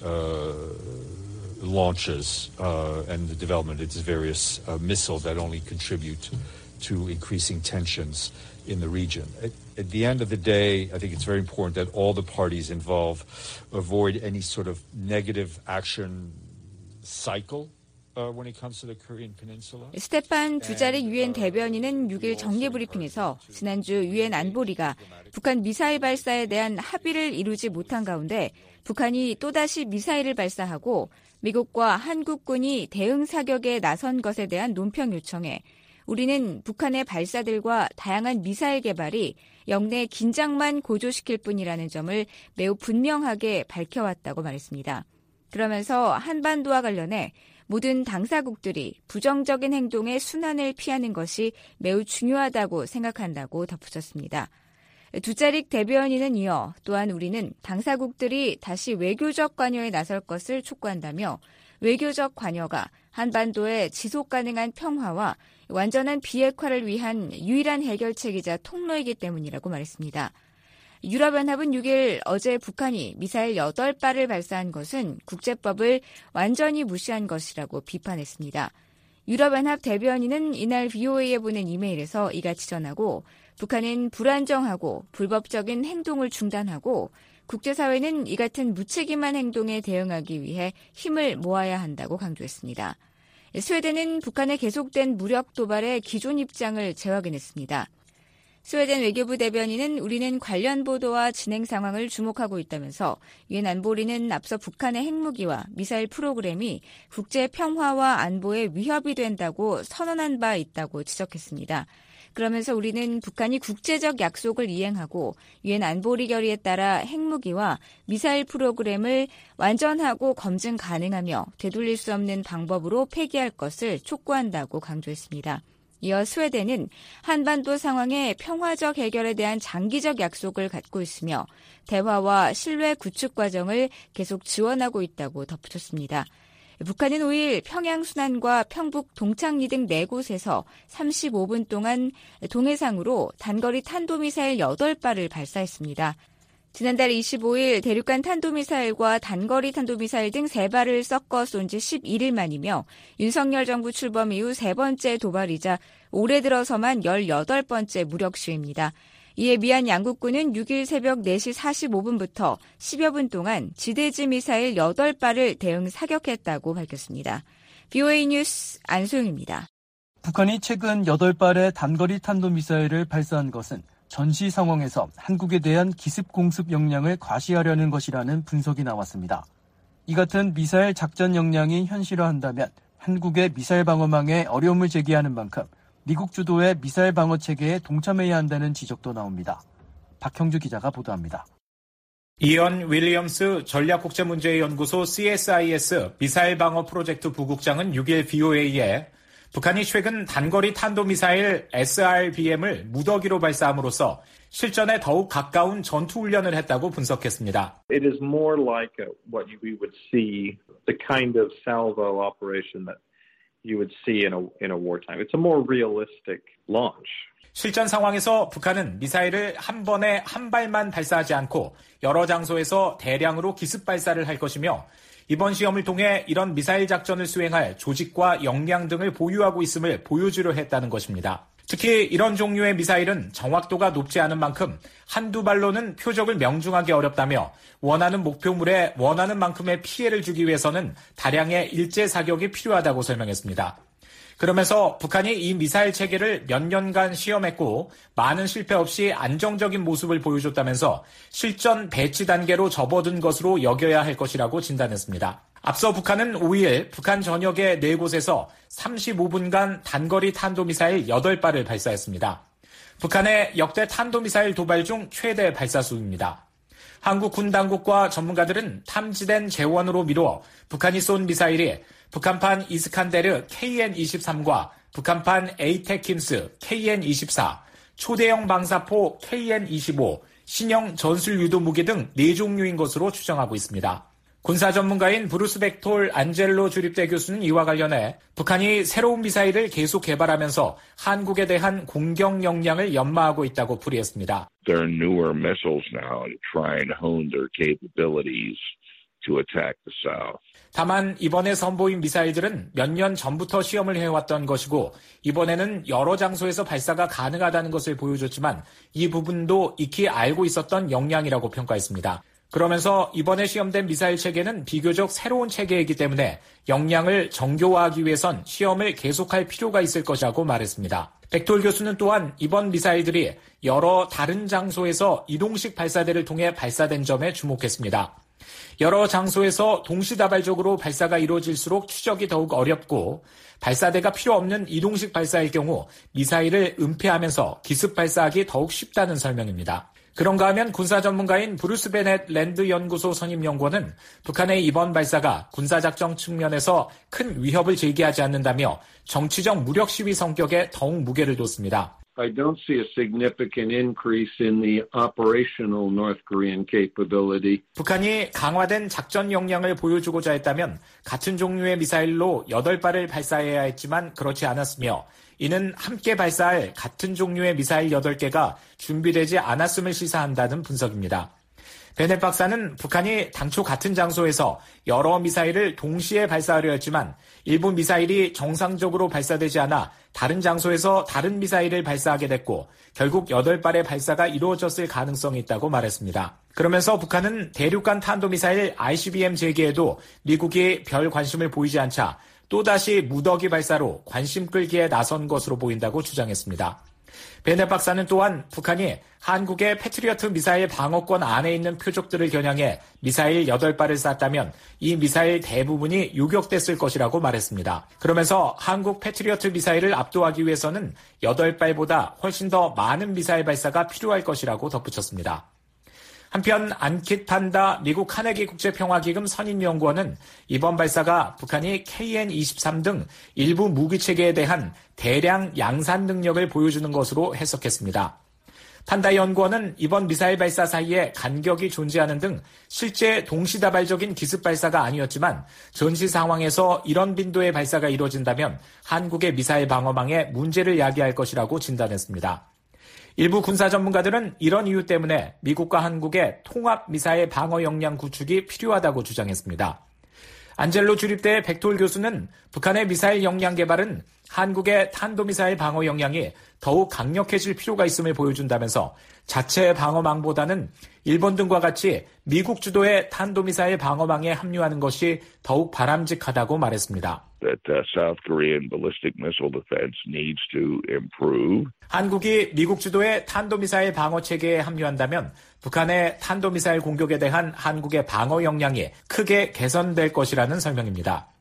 launches and the development of its various missiles that only contribute to increasing tensions in the region. At the end of the day, I think it's very important that all the parties involved avoid any sort of negative action cycle. 스테판 두자릭 유엔 대변인은 6일 정례브리핑에서 지난주 유엔 안보리가 북한 미사일 발사에 대한 합의를 이루지 못한 가운데 북한이 또다시 미사일을 발사하고 미국과 한국군이 대응 사격에 나선 것에 대한 논평 요청에 우리는 북한의 발사들과 다양한 미사일 개발이 영내 긴장만 고조시킬 뿐이라는 점을 매우 분명하게 밝혀왔다고 말했습니다. 그러면서 한반도와 관련해 모든 당사국들이 부정적인 행동의 순환을 피하는 것이 매우 중요하다고 생각한다고 덧붙였습니다. 두자릭 대변인은 이어 또한 우리는 당사국들이 다시 외교적 관여에 나설 것을 촉구한다며 외교적 관여가 한반도의 지속 가능한 평화와 완전한 비핵화를 위한 유일한 해결책이자 통로이기 때문이라고 말했습니다. 유럽연합은 6일 어제 북한이 미사일 8발을 발사한 것은 국제법을 완전히 무시한 것이라고 비판했습니다. 유럽연합 대변인은 이날 VOA에 보낸 이메일에서 이같이 전하고 북한은 불안정하고 불법적인 행동을 중단하고 국제사회는 이 같은 무책임한 행동에 대응하기 위해 힘을 모아야 한다고 강조했습니다. 스웨덴은 북한의 계속된 무력 도발에 기존 입장을 재확인했습니다. 스웨덴 외교부 대변인은 우리는 관련 보도와 진행 상황을 주목하고 있다면서 유엔 안보리는 앞서 북한의 핵무기와 미사일 프로그램이 국제 평화와 안보에 위협이 된다고 선언한 바 있다고 지적했습니다. 그러면서 우리는 북한이 국제적 약속을 이행하고 유엔 안보리 결의에 따라 핵무기와 미사일 프로그램을 완전하고 검증 가능하며 되돌릴 수 없는 방법으로 폐기할 것을 촉구한다고 강조했습니다. 이어 스웨덴은 한반도 상황의 평화적 해결에 대한 장기적 약속을 갖고 있으며 대화와 신뢰 구축 과정을 계속 지원하고 있다고 덧붙였습니다. 북한은 5일 평양 순안과 평북 동창리 등 4곳에서 35분 동안 동해상으로 단거리 탄도미사일 8발을 발사했습니다. 지난달 25일 대륙간 탄도미사일과 단거리 탄도미사일 등 3발을 섞어 쏜 지 11일 만이며 윤석열 정부 출범 이후 3번째 도발이자 올해 들어서만 18번째 무력 시위입니다. 이에 미얀 양국군은 6일 새벽 4시 45분부터 10여 분 동안 지대지 미사일 8발을 대응 사격했다고 밝혔습니다. VOA 뉴스 안소영입니다. 북한이 최근 8발의 단거리 탄도미사일을 발사한 것은 전시 상황에서 한국에 대한 기습 공습 역량을 과시하려는 것이라는 분석이 나왔습니다. 이 같은 미사일 작전 역량이 현실화한다면 한국의 미사일 방어망에 어려움을 제기하는 만큼 미국 주도의 미사일 방어 체계에 동참해야 한다는 지적도 나옵니다. 박형주 기자가 보도합니다. 이언 윌리엄스 전략국제문제연구소 CSIS 미사일 방어 프로젝트 부국장은 6일 VOA에 북한이 최근 단거리 탄도미사일 SRBM을 무더기로 발사함으로써 실전에 더욱 가까운 전투훈련을 했다고 분석했습니다. It is more like what we would see, the kind of salvo operation that you would see in a wartime. It's a more realistic launch. 실전 상황에서 북한은 미사일을 한 번에 한 발만 발사하지 않고 여러 장소에서 대량으로 기습 발사를 할 것이며 이번 시험을 통해 이런 미사일 작전을 수행할 조직과 역량 등을 보유하고 있음을 보여주려 했다는 것입니다. 특히 이런 종류의 미사일은 정확도가 높지 않은 만큼 한두 발로는 표적을 명중하기 어렵다며 원하는 목표물에 원하는 만큼의 피해를 주기 위해서는 다량의 일제 사격이 필요하다고 설명했습니다. 그러면서 북한이 이 미사일 체계를 몇 년간 시험했고 많은 실패 없이 안정적인 모습을 보여줬다면서 실전 배치 단계로 접어든 것으로 여겨야 할 것이라고 진단했습니다. 앞서 북한은 5일 북한 전역의 4곳에서 35분간 단거리 탄도미사일 8발을 발사했습니다. 북한의 역대 탄도미사일 도발 중 최대 발사수입니다. 한국 군 당국과 전문가들은 탐지된 재원으로 미루어 북한이 쏜 미사일이 북한판 이스칸데르 KN-23과 북한판 에이테킴스 KN-24, 초대형 방사포 KN-25, 신형 전술 유도 무기 등 4종류인 것으로 추정하고 있습니다. 군사 전문가인 브루스 벡톨 안젤로 주립대 교수는 이와 관련해 북한이 새로운 미사일을 계속 개발하면서 한국에 대한 공격 역량을 연마하고 있다고 풀이했습니다. There are newer missiles now to try and hone their capabilities to attack the South. 다만 이번에 선보인 미사일들은 몇 년 전부터 시험을 해왔던 것이고 이번에는 여러 장소에서 발사가 가능하다는 것을 보여줬지만 이 부분도 익히 알고 있었던 역량이라고 평가했습니다. 그러면서 이번에 시험된 미사일 체계는 비교적 새로운 체계이기 때문에 역량을 정교화하기 위해선 시험을 계속할 필요가 있을 것이라고 말했습니다. 벡톨 교수는 또한 이번 미사일들이 여러 다른 장소에서 이동식 발사대를 통해 발사된 점에 주목했습니다. 여러 장소에서 동시다발적으로 발사가 이루어질수록 추적이 더욱 어렵고 발사대가 필요 없는 이동식 발사일 경우 미사일을 은폐하면서 기습 발사하기 더욱 쉽다는 설명입니다. 그런가 하면 군사 전문가인 브루스 베넷 랜드 연구소 선임 연구원은 북한의 이번 발사가 군사작전 측면에서 큰 위협을 제기하지 않는다며 정치적 무력 시위 성격에 더욱 무게를 뒀습니다. I don't see a significant increase in the operational North Korean capability. 북한이 강화된 작전 역량을 보여주고자 했다면 같은 종류의 미사일로 8발을 발사해야 했지만 그렇지 않았으며 이는 함께 발사할 같은 종류의 미사일 8개가 준비되지 않았음을 시사한다는 분석입니다. 베넷 박사는 북한이 당초 같은 장소에서 여러 미사일을 동시에 발사하려 했지만 일부 미사일이 정상적으로 발사되지 않아 다른 장소에서 다른 미사일을 발사하게 됐고 결국 8발의 발사가 이루어졌을 가능성이 있다고 말했습니다. 그러면서 북한은 대륙간 탄도미사일 ICBM 재개에도 미국이 별 관심을 보이지 않자 또다시 무더기 발사로 관심 끌기에 나선 것으로 보인다고 주장했습니다. 베넷 박사는 또한 북한이 한국의 패트리어트 미사일 방어권 안에 있는 표적들을 겨냥해 미사일 8발을 쐈다면 이 미사일 대부분이 요격됐을 것이라고 말했습니다. 그러면서 한국 패트리어트 미사일을 압도하기 위해서는 8발보다 훨씬 더 많은 미사일 발사가 필요할 것이라고 덧붙였습니다. 한편 안킷 판다 미국 카네기 국제평화기금 선임연구원은 이번 발사가 북한이 KN-23 등 일부 무기체계에 대한 대량 양산 능력을 보여주는 것으로 해석했습니다. 판다 연구원은 이번 미사일 발사 사이에 간격이 존재하는 등 실제 동시다발적인 기습 발사가 아니었지만 전시 상황에서 이런 빈도의 발사가 이루어진다면 한국의 미사일 방어망에 문제를 야기할 것이라고 진단했습니다. 일부 군사 전문가들은 이런 이유 때문에 미국과 한국의 통합 미사일 방어 역량 구축이 필요하다고 주장했습니다. 안젤로 주립대 백톨 교수는 북한의 미사일 역량 개발은 한국의 탄도미사일 방어 역량이 더욱 강력해질 필요가 있음을 보여준다면서 자체 방어망보다는 일본 등과 같이 미국 주도의 탄도미사일 방어망에 합류하는 것이 더욱 바람직하다고 말했습니다. That South Korean ballistic missile defense needs to improve. 한국이 미국 주도의 탄도미사일 방어 체계에 합류한다면 북한의 탄도미사일 공격에 대한 한국의 방어 역량이 크게 개선될 것이라는 설명입니다.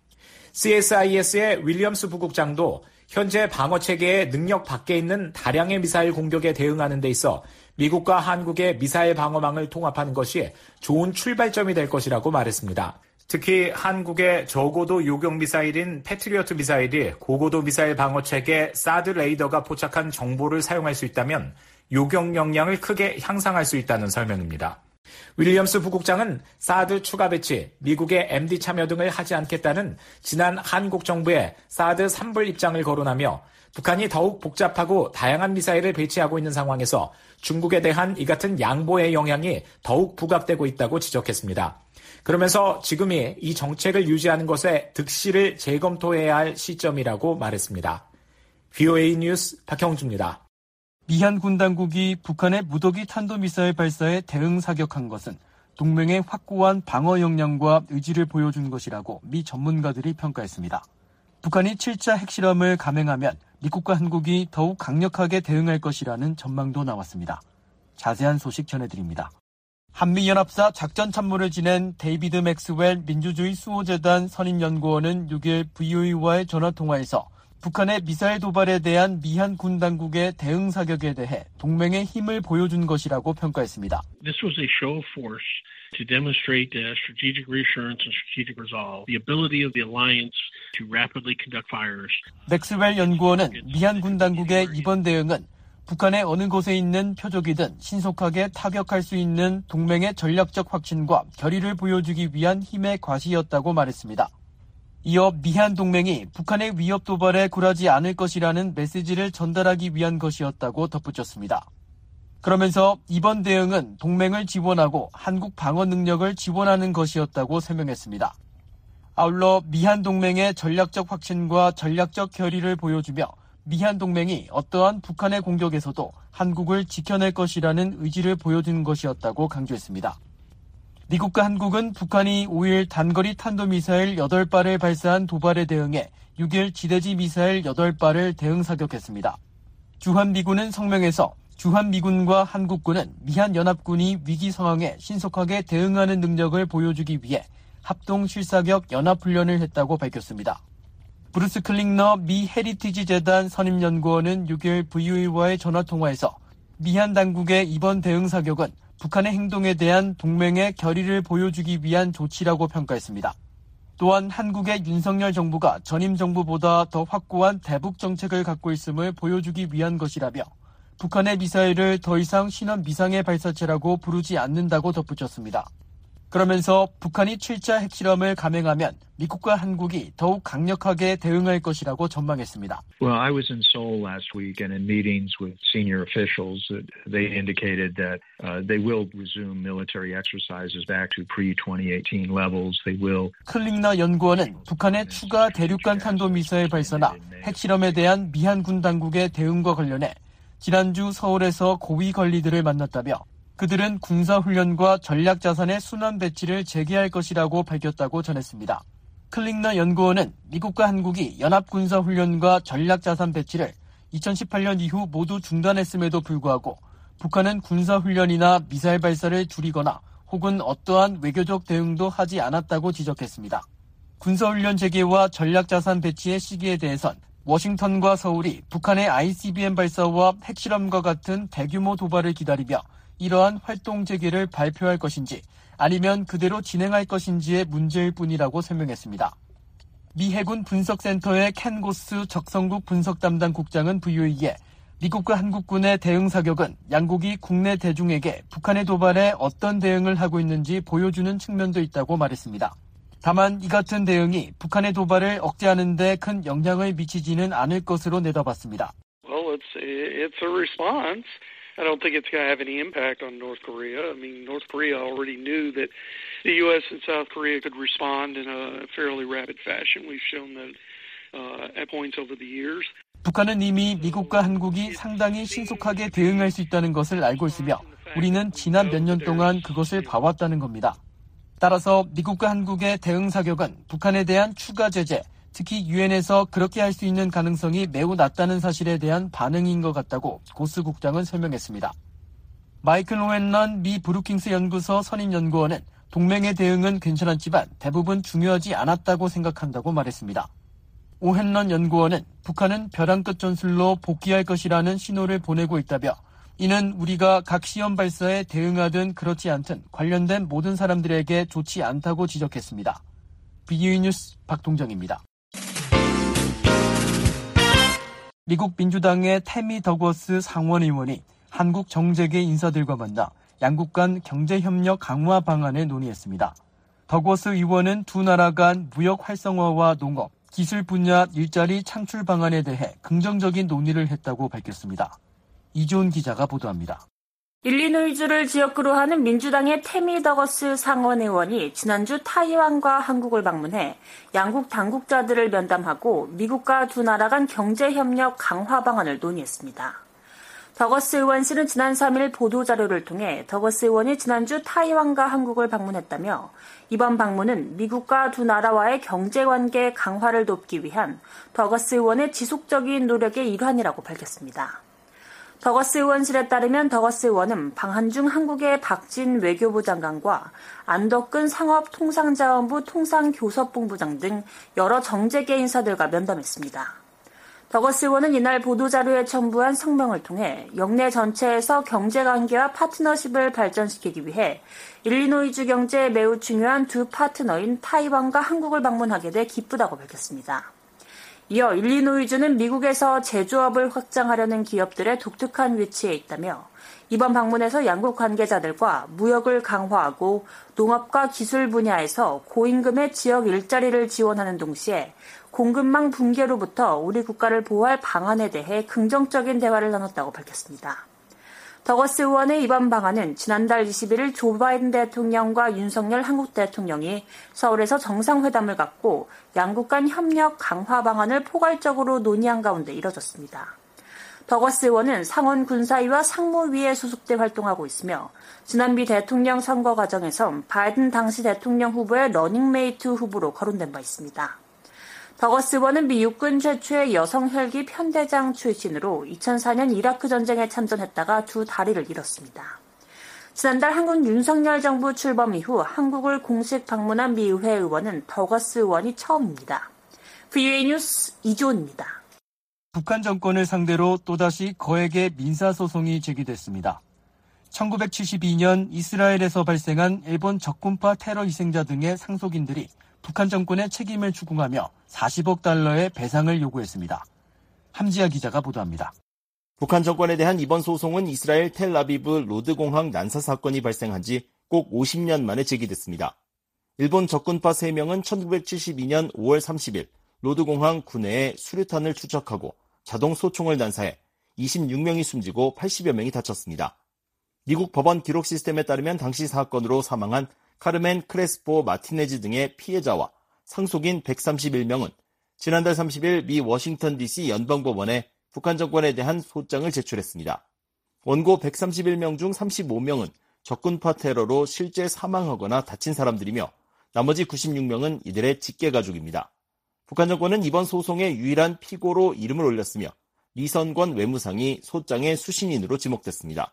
CSIS의 윌리엄스 부국장도 현재 방어 체계의 능력 밖에 있는 다량의 미사일 공격에 대응하는 데 있어 미국과 한국의 미사일 방어망을 통합하는 것이 좋은 출발점이 될 것이라고 말했습니다. 특히 한국의 저고도 요격 미사일인 패트리어트 미사일이 고고도 미사일 방어체계 사드 레이더가 포착한 정보를 사용할 수 있다면 요격 역량을 크게 향상할 수 있다는 설명입니다. 윌리엄스 부국장은 사드 추가 배치, 미국의 MD 참여 등을 하지 않겠다는 지난 한국 정부의 사드 3불 입장을 거론하며 북한이 더욱 복잡하고 다양한 미사일을 배치하고 있는 상황에서 중국에 대한 이 같은 양보의 영향이 더욱 부각되고 있다고 지적했습니다. 그러면서 지금이 이 정책을 유지하는 것에 득실을 재검토해야 할 시점이라고 말했습니다. VOA 뉴스 박형주입니다. 미한 군 당국이 북한의 무더기 탄도미사일 발사에 대응 사격한 것은 동맹의 확고한 방어 역량과 의지를 보여준 것이라고 미 전문가들이 평가했습니다. 북한이 7차 핵실험을 감행하면 미국과 한국이 더욱 강력하게 대응할 것이라는 전망도 나왔습니다. 자세한 소식 전해드립니다. 한미연합사 작전참모를 지낸 데이비드 맥스웰 민주주의 수호재단 선임연구원은 6일 VOA와의 전화통화에서 북한의 미사일 도발에 대한 미한 군 당국의 대응 사격에 대해 동맹의 힘을 보여준 것이라고 평가했습니다. This was a show of force to demonstrate strategic reassurance and strategic resolve, the ability of the alliance to rapidly conduct fires. 맥스웰 연구원은 미한 군 당국의 이번 대응은 북한의 어느 곳에 있는 표적이든 신속하게 타격할 수 있는 동맹의 전략적 확신과 결의를 보여주기 위한 힘의 과시였다고 말했습니다. 이어 미한 동맹이 북한의 위협 도발에 굴하지 않을 것이라는 메시지를 전달하기 위한 것이었다고 덧붙였습니다. 그러면서 이번 대응은 동맹을 지원하고 한국 방어 능력을 지원하는 것이었다고 설명했습니다. 아울러 미한 동맹의 전략적 확신과 전략적 결의를 보여주며 미한 동맹이 어떠한 북한의 공격에서도 한국을 지켜낼 것이라는 의지를 보여준 것이었다고 강조했습니다. 미국과 한국은 북한이 5일 단거리 탄도미사일 8발을 발사한 도발에 대응해 6일 지대지 미사일 8발을 대응 사격했습니다. 주한미군은 성명에서 주한미군과 한국군은 미한연합군이 위기 상황에 신속하게 대응하는 능력을 보여주기 위해 합동 실사격 연합훈련을 했다고 밝혔습니다. 브루스 클링너 미 헤리티지 재단 선임연구원은 6일 VOA와의 전화통화에서 미한 당국의 이번 대응 사격은 북한의 행동에 대한 동맹의 결의를 보여주기 위한 조치라고 평가했습니다. 또한 한국의 윤석열 정부가 전임 정부보다 더 확고한 대북 정책을 갖고 있음을 보여주기 위한 것이라며 북한의 미사일을 더 이상 신원 미상의 발사체라고 부르지 않는다고 덧붙였습니다. 그러면서 북한이 7차 핵실험을 감행하면 미국과 한국이 더욱 강력하게 대응할 것이라고 전망했습니다. Well, I was in Seoul last week and in meetings with senior officials, they indicated that they will resume military exercises back to pre-2018 levels. They will. 클링너 연구원은 북한의 추가 대륙간 탄도미사일 발사나 핵실험에 대한 미한군 당국의 대응과 관련해 지난주 서울에서 고위 관리들을 만났다며 그들은 군사훈련과 전략자산의 순환 배치를 재개할 것이라고 밝혔다고 전했습니다. 클링너 연구원은 미국과 한국이 연합군사훈련과 전략자산 배치를 2018년 이후 모두 중단했음에도 불구하고 북한은 군사훈련이나 미사일 발사를 줄이거나 혹은 어떠한 외교적 대응도 하지 않았다고 지적했습니다. 군사훈련 재개와 전략자산 배치의 시기에 대해선 워싱턴과 서울이 북한의 ICBM 발사와 핵실험과 같은 대규모 도발을 기다리며 이러한 활동 재개를 발표할 것인지 아니면 그대로 진행할 것인지의 문제일 뿐이라고 설명했습니다. 미 해군 분석센터의 켄 고스 적성국 분석 담당 국장은 VOA에 미국과 한국군의 대응 사격은 양국이 국내 대중에게 북한의 도발에 어떤 대응을 하고 있는지 보여주는 측면도 있다고 말했습니다. 다만 이 같은 대응이 북한의 도발을 억제하는 데 큰 영향을 미치지는 않을 것으로 내다봤습니다. Well, it's a response. I don't think it's going to have any impact on North Korea. I mean, North Korea already knew that the U.S. and South Korea could respond in a fairly rapid fashion. We've shown that at points over the years. 북한은 이미 미국과 한국이 상당히 신속하게 대응할 수 있다는 것을 알고 있으며 우리는 지난 몇 년 동안 그것을 봐왔다는 겁니다. 따라서 미국과 한국의 대응 사격은 북한에 대한 추가 제재, 특히 유엔에서 그렇게 할 수 있는 가능성이 매우 낮다는 사실에 대한 반응인 것 같다고 고스 국장은 설명했습니다. 마이클 오헨런 미 브루킹스 연구소 선임 연구원은 동맹의 대응은 괜찮았지만 대부분 중요하지 않았다고 생각한다고 말했습니다. 오헨런 연구원은 북한은 벼랑 끝 전술로 복귀할 것이라는 신호를 보내고 있다며 이는 우리가 각 시험 발사에 대응하든 그렇지 않든 관련된 모든 사람들에게 좋지 않다고 지적했습니다. VOA 뉴스 박동정입니다. 미국 민주당의 태미 더거스 상원 의원이 한국 정재계 인사들과 만나 양국 간 경제협력 강화 방안을 논의했습니다. 더거스 의원은 두 나라 간 무역 활성화와 농업, 기술 분야 일자리 창출 방안에 대해 긍정적인 논의를 했다고 밝혔습니다. 이조은 기자가 보도합니다. 일리노이주를 지역구로 하는 민주당의 태미 더거스 상원 의원이 지난주 타이완과 한국을 방문해 양국 당국자들을 면담하고 미국과 두 나라 간 경제협력 강화 방안을 논의했습니다. 더거스 의원실은 지난 3일 보도자료를 통해 더거스 의원이 지난주 타이완과 한국을 방문했다며 이번 방문은 미국과 두 나라와의 경제관계 강화를 돕기 위한 더거스 의원의 지속적인 노력의 일환이라고 밝혔습니다. 더거스 의원실에 따르면 더거스 의원은 방한 중 한국의 박진 외교부 장관과 안덕근 상업통상자원부 통상교섭본부장 등 여러 정재계 인사들과 면담했습니다. 더거스 의원은 이날 보도자료에 첨부한 성명을 통해 영내 전체에서 경제관계와 파트너십을 발전시키기 위해 일리노이주 경제에 매우 중요한 두 파트너인 타이완과 한국을 방문하게 돼 기쁘다고 밝혔습니다. 이어 일리노이주는 미국에서 제조업을 확장하려는 기업들의 독특한 위치에 있다며 이번 방문에서 양국 관계자들과 무역을 강화하고 농업과 기술 분야에서 고임금의 지역 일자리를 지원하는 동시에 공급망 붕괴로부터 우리 국가를 보호할 방안에 대해 긍정적인 대화를 나눴다고 밝혔습니다. 더거스 의원의 이번 방안은 지난달 21일 조 바이든 대통령과 윤석열 한국 대통령이 서울에서 정상회담을 갖고 양국 간 협력 강화 방안을 포괄적으로 논의한 가운데 이뤄졌습니다. 더거스 의원은 상원 군사위와 상무위에 소속돼 활동하고 있으며 지난 미 대통령 선거 과정에서 바이든 당시 대통령 후보의 러닝메이트 후보로 거론된 바 있습니다. 더거스 의원은 미 육군 최초의 여성 헬기 편대장 출신으로 2004년 이라크 전쟁에 참전했다가 두 다리를 잃었습니다. 지난달 한국 윤석열 정부 출범 이후 한국을 공식 방문한 미 의회 의원은 더거스 의원이 처음입니다. VOA 뉴스 이조은입니다. 북한 정권을 상대로 또다시 거액의 민사소송이 제기됐습니다. 1972년 이스라엘에서 발생한 일본 적군파 테러 희생자 등의 상속인들이 북한 정권의 책임을 추궁하며 40억 달러의 배상을 요구했습니다. 함지아 기자가 보도합니다. 북한 정권에 대한 이번 소송은 이스라엘 텔아비브 로드 공항 난사 사건이 발생한 지 꼭 50년 만에 제기됐습니다. 일본 적군파 3명은 1972년 5월 30일 로드공항 구내에 수류탄을 투척하고 자동 소총을 난사해 26명이 숨지고 80여 명이 다쳤습니다. 미국 법원 기록 시스템에 따르면 당시 사건으로 사망한 카르멘 크레스포 마티네즈 등의 피해자와 상속인 131명은 지난달 30일 미 워싱턴 DC 연방법원에 북한 정권에 대한 소장을 제출했습니다. 원고 131명 중 35명은 적군파 테러로 실제 사망하거나 다친 사람들이며 나머지 96명은 이들의 직계가족입니다. 북한 정권은 이번 소송의 유일한 피고로 이름을 올렸으며 리선권 외무상이 소장의 수신인으로 지목됐습니다.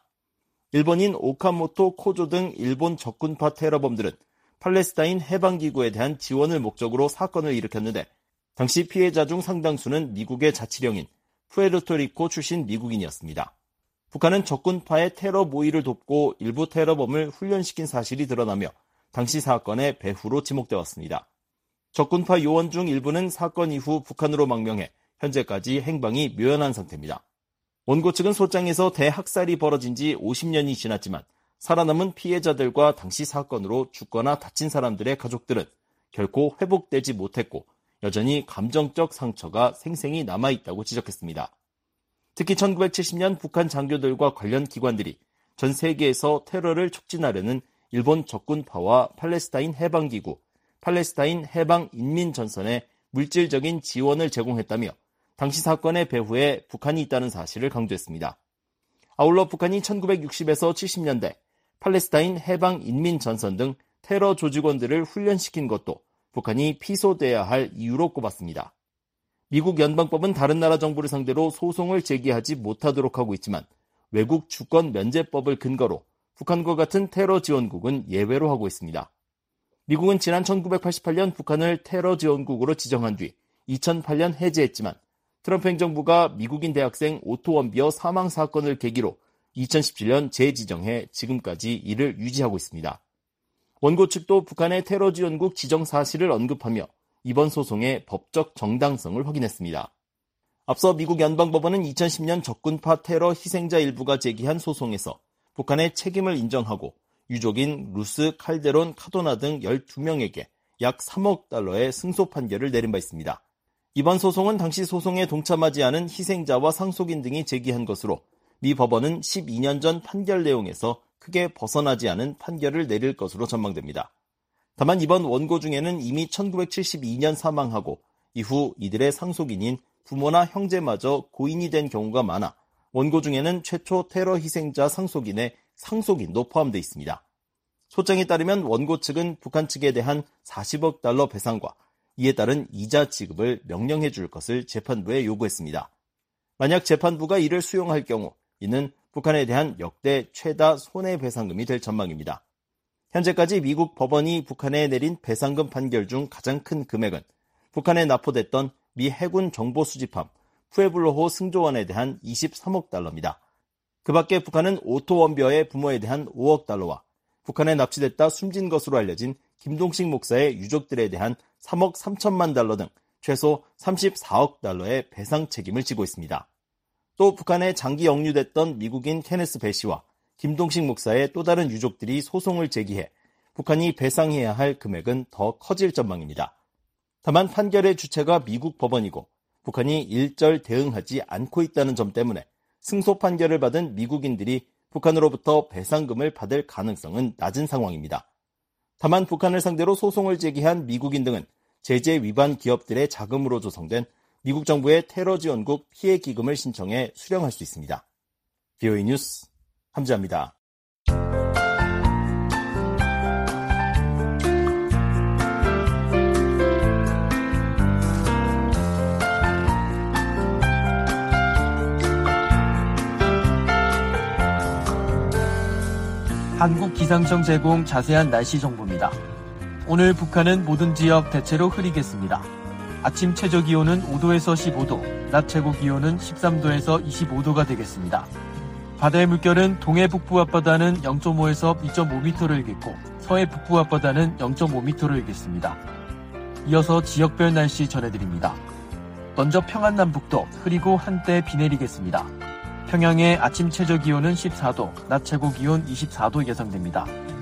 일본인 오카모토 코조 등 일본 적군파 테러범들은 팔레스타인 해방기구에 대한 지원을 목적으로 사건을 일으켰는데 당시 피해자 중 상당수는 미국의 자치령인 푸에르토리코 출신 미국인이었습니다. 북한은 적군파의 테러 모의를 돕고 일부 테러범을 훈련시킨 사실이 드러나며 당시 사건의 배후로 지목되어 왔습니다. 적군파 요원 중 일부는 사건 이후 북한으로 망명해 현재까지 행방이 묘연한 상태입니다. 원고 측은 소장에서 대학살이 벌어진 지 50년이 지났지만 살아남은 피해자들과 당시 사건으로 죽거나 다친 사람들의 가족들은 결코 회복되지 못했고 여전히 감정적 상처가 생생히 남아있다고 지적했습니다. 특히 1970년 북한 장교들과 관련 기관들이 전 세계에서 테러를 촉진하려는 일본 적군파와 팔레스타인 해방기구, 팔레스타인 해방인민전선에 물질적인 지원을 제공했다며 당시 사건의 배후에 북한이 있다는 사실을 강조했습니다. 아울러 북한이 1960에서 70년대 팔레스타인 해방인민전선 등 테러 조직원들을 훈련시킨 것도 북한이 피소돼야 할 이유로 꼽았습니다. 미국 연방법은 다른 나라 정부를 상대로 소송을 제기하지 못하도록 하고 있지만 외국 주권 면제법을 근거로 북한과 같은 테러 지원국은 예외로 하고 있습니다. 미국은 지난 1988년 북한을 테러 지원국으로 지정한 뒤 2008년 해제했지만 트럼프 행정부가 미국인 대학생 오토 원비어 사망 사건을 계기로 2017년 재지정해 지금까지 이를 유지하고 있습니다. 원고 측도 북한의 테러 지원국 지정 사실을 언급하며 이번 소송의 법적 정당성을 확인했습니다. 앞서 미국 연방법원은 2010년 적군파 테러 희생자 일부가 제기한 소송에서 북한의 책임을 인정하고 유족인 루스 칼데론 카도나 등 12명에게 약 3억 달러의 승소 판결을 내린 바 있습니다. 이번 소송은 당시 소송에 동참하지 않은 희생자와 상속인 등이 제기한 것으로 미 법원은 12년 전 판결 내용에서 크게 벗어나지 않은 판결을 내릴 것으로 전망됩니다. 다만 이번 원고 중에는 이미 1972년 사망하고 이후 이들의 상속인인 부모나 형제마저 고인이 된 경우가 많아 원고 중에는 최초 테러 희생자 상속인의 상속인도 포함되어 있습니다. 소장에 따르면 원고 측은 북한 측에 대한 40억 달러 배상과 이에 따른 이자 지급을 명령해 줄 것을 재판부에 요구했습니다. 만약 재판부가 이를 수용할 경우 이는 북한에 대한 역대 최다 손해배상금이 될 전망입니다. 현재까지 미국 법원이 북한에 내린 배상금 판결 중 가장 큰 금액은 북한에 납포됐던 미 해군 정보 수집함 푸에블로호 승조원에 대한 23억 달러입니다. 그 밖에 북한은 오토 원비어의 부모에 대한 5억 달러와 북한에 납치됐다 숨진 것으로 알려진 김동식 목사의 유족들에 대한 3억 3천만 달러 등 최소 34억 달러의 배상 책임을 지고 있습니다. 또 북한에 장기 영유됐던 미국인 케네스 배 씨와 김동식 목사의 또 다른 유족들이 소송을 제기해 북한이 배상해야 할 금액은 더 커질 전망입니다. 다만 판결의 주체가 미국 법원이고 북한이 일절 대응하지 않고 있다는 점 때문에 승소 판결을 받은 미국인들이 북한으로부터 배상금을 받을 가능성은 낮은 상황입니다. 다만 북한을 상대로 소송을 제기한 미국인 등은 제재 위반 기업들의 자금으로 조성된 미국 정부의 테러 지원국 피해 기금을 신청해 수령할 수 있습니다. VOA 뉴스 함지아입니다. 한국기상청 제공 자세한 날씨 정보입니다. 오늘 북한은 모든 지역 대체로 흐리겠습니다. 아침 최저기온은 5도에서 15도, 낮 최고기온은 13도에서 25도가 되겠습니다. 바다의 물결은 동해 북부 앞바다는 0.5에서 2.5m를 일겠고 서해 북부 앞바다는 0.5m를 일겠습니다. 이어서 지역별 날씨 전해드립니다. 먼저 평안남북도 흐리고 한때 비 내리겠습니다. 평양의 아침 최저기온은 14도, 낮 최고기온 24도 예상됩니다.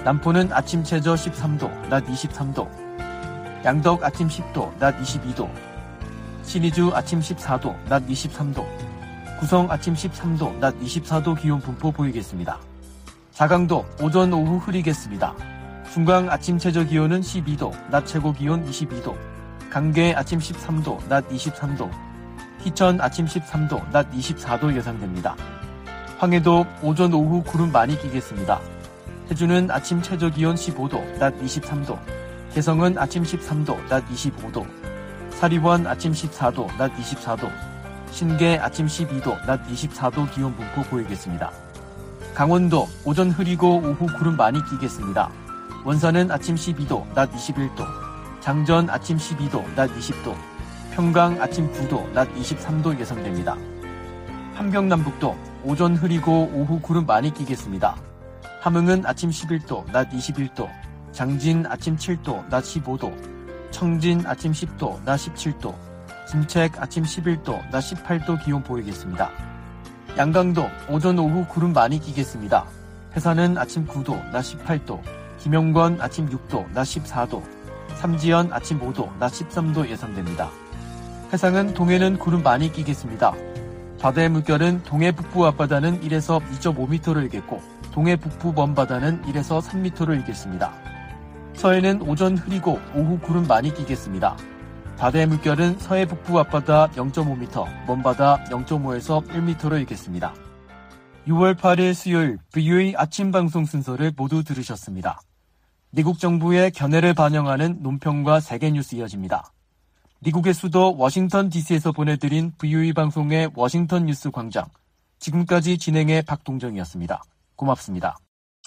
남포는 아침 최저 13도, 낮 23도, 양덕 아침 10도, 낮 22도, 신의주 아침 14도, 낮 23도, 구성 아침 13도, 낮 24도 기온 분포 보이겠습니다. 자강도 오전 오후 흐리겠습니다. 중강 아침 최저 기온은 12도, 낮 최고 기온 22도, 강계 아침 13도, 낮 23도, 희천 아침 13도, 낮 24도 예상됩니다. 황해도 오전 오후 구름 많이 끼겠습니다. 해주는 아침 최저 기온 15도, 낮 23도, 개성은 아침 13도, 낮 25도, 사리원 아침 14도, 낮 24도, 신계 아침 12도, 낮 24도 기온 분포 보이겠습니다. 강원도 오전 흐리고 오후 구름 많이 끼겠습니다. 원산은 아침 12도, 낮 21도, 장전 아침 12도, 낮 20도, 평강 아침 9도, 낮 23도 예상됩니다. 함경남북도 오전 흐리고 오후 구름 많이 끼겠습니다. 함흥은 아침 11도, 낮 21도, 장진 아침 7도, 낮 15도, 청진 아침 10도, 낮 17도, 김책 아침 11도, 낮 18도 기온 보이겠습니다. 양강도 오전 오후 구름 많이 끼겠습니다. 해산은 아침 9도, 낮 18도, 김영권 아침 6도, 낮 14도, 삼지연 아침 5도, 낮 13도 예상됩니다. 해상은 동해는 구름 많이 끼겠습니다. 바다의 물결은 동해 북부 앞바다는 1에서 2.5m를 일겠고 동해 북부 먼바다는 1에서 3m를 일겠습니다. 서해는 오전 흐리고 오후 구름 많이 끼겠습니다. 바다의 물결은 서해 북부 앞바다 0.5m, 먼바다 0.5에서 1m로 일겠습니다. 6월 8일 수요일 VOA 아침 방송 순서를 모두 들으셨습니다. 미국 정부의 견해를 반영하는 논평과 세계뉴스 이어집니다. 미국의 수도 워싱턴 DC에서 보내드린 VOA 방송의 워싱턴 뉴스 광장. 지금까지 진행의 박동정이었습니다. 고맙습니다.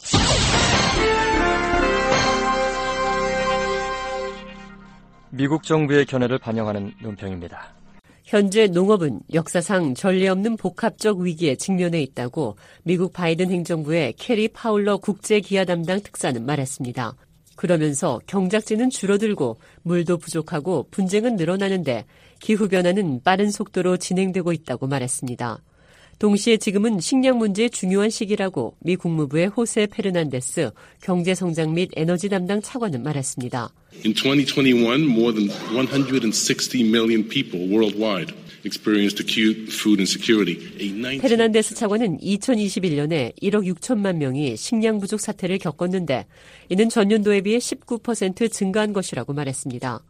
미국 정부의 견해를 반영하는 논평입니다. 현재 농업은 역사상 전례 없는 복합적 위기에 직면해 있다고 미국 바이든 행정부의 캐리 파울러 국제기아 담당 특사는 말했습니다. 그러면서 경작지는 줄어들고 물도 부족하고 분쟁은 늘어나는데 기후변화는 빠른 속도로 진행되고 있다고 말했습니다. 동시에 지금은 식량 문제의 중요한 시기라고 미 국무부의 호세 페르난데스 경제성장 및 에너지 담당 차관은 말했습니다. In 2021, more than 160 million people worldwide experienced acute food insecurity. 페르난데스 차관은 2021년에 1억 6천만 명이 식량 부족 사태를 겪었는데 이는 전년도에 비해 19% 증가한 것이라고 말했습니다.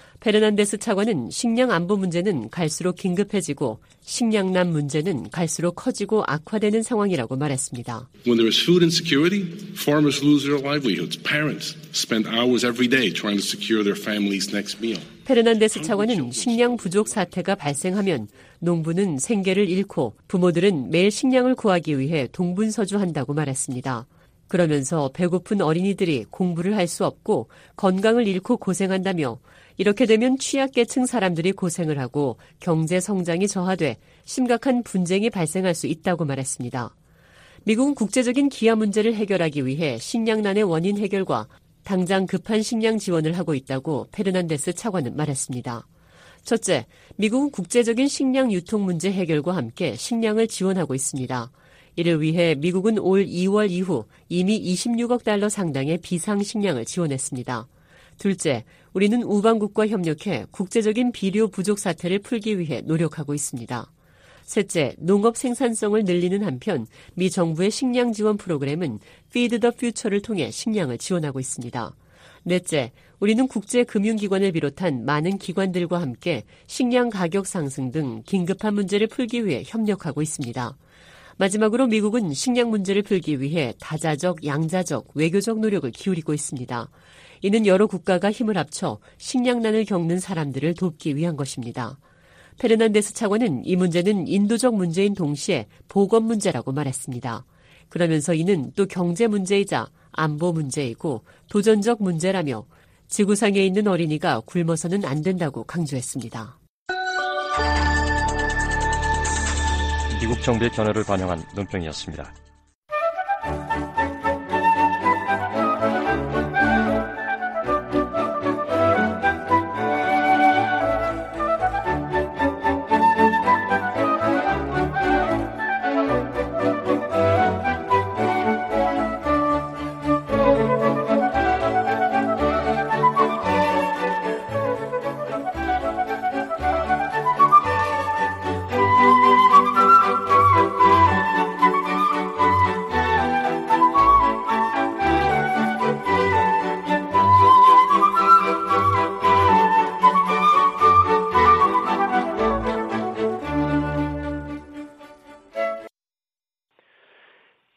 페르난데스 차관은 식량 안보 문제는 갈수록 긴급해지고 식량난 문제는 갈수록 커지고 악화되는 상황이라고 말했습니다. When there is food insecurity, farmers lose their livelihoods. Parents spend hours every day trying to secure their family's next meal. 페르난데스 차관은 식량 부족 사태가 발생하면 농부는 생계를 잃고 부모들은 매일 식량을 구하기 위해 동분서주한다고 말했습니다. 그러면서 배고픈 어린이들이 공부를 할 수 없고 건강을 잃고 고생한다며 이렇게 되면 취약계층 사람들이 고생을 하고 경제 성장이 저하돼 심각한 분쟁이 발생할 수 있다고 말했습니다. 미국은 국제적인 기아 문제를 해결하기 위해 식량난의 원인 해결과 당장 급한 식량 지원을 하고 있다고 페르난데스 차관은 말했습니다. 첫째, 미국은 국제적인 식량 유통 문제 해결과 함께 식량을 지원하고 있습니다. 이를 위해 미국은 올 2월 이후 이미 26억 달러 상당의 비상 식량을 지원했습니다. 둘째, 우리는 우방국과 협력해 국제적인 비료 부족 사태를 풀기 위해 노력하고 있습니다. 셋째, 농업 생산성을 늘리는 한편 미 정부의 식량 지원 프로그램은 Feed the Future를 통해 식량을 지원하고 있습니다. 넷째, 우리는 국제금융기관을 비롯한 많은 기관들과 함께 식량 가격 상승 등 긴급한 문제를 풀기 위해 협력하고 있습니다. 마지막으로 미국은 식량 문제를 풀기 위해 다자적, 양자적, 외교적 노력을 기울이고 있습니다. 이는 여러 국가가 힘을 합쳐 식량난을 겪는 사람들을 돕기 위한 것입니다. 페르난데스 차관은 이 문제는 인도적 문제인 동시에 보건 문제라고 말했습니다. 그러면서 이는 또 경제 문제이자 안보 문제이고 도전적 문제라며 지구상에 있는 어린이가 굶어서는 안 된다고 강조했습니다. 미국 정부의 견해를 반영한 논평이었습니다.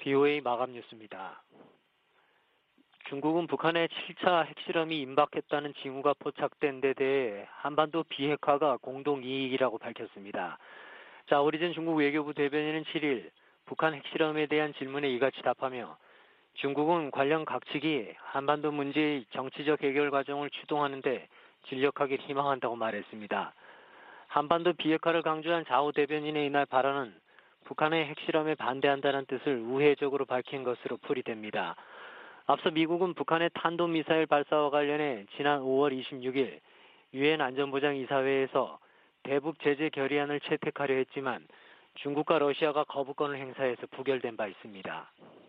BOA 마감 뉴스입니다. 중국은 북한의 7차 핵실험이 임박했다는 징후가 포착된 데 대해 한반도 비핵화가 공동 이익이라고 밝혔습니다. 자, 오리진 중국 외교부 대변인은 7일 북한 핵실험에 대한 질문에 이같이 답하며 중국은 관련 각측이 한반도 문제의 정치적 해결 과정을 추동하는데 진력하길 희망한다고 말했습니다. 한반도 비핵화를 강조한 자오 대변인의 이날 발언은 북한의 핵실험에 반대한다는 뜻을 우회적으로 밝힌 것으로 풀이됩니다. 앞서 미국은 북한의 탄도미사일 발사와 관련해 지난 5월 26일 유엔 안전보장이사회에서 대북 제재 결의안을 채택하려 했지만 중국과 러시아가 거부권을 행사해서 부결된 바 있습니다.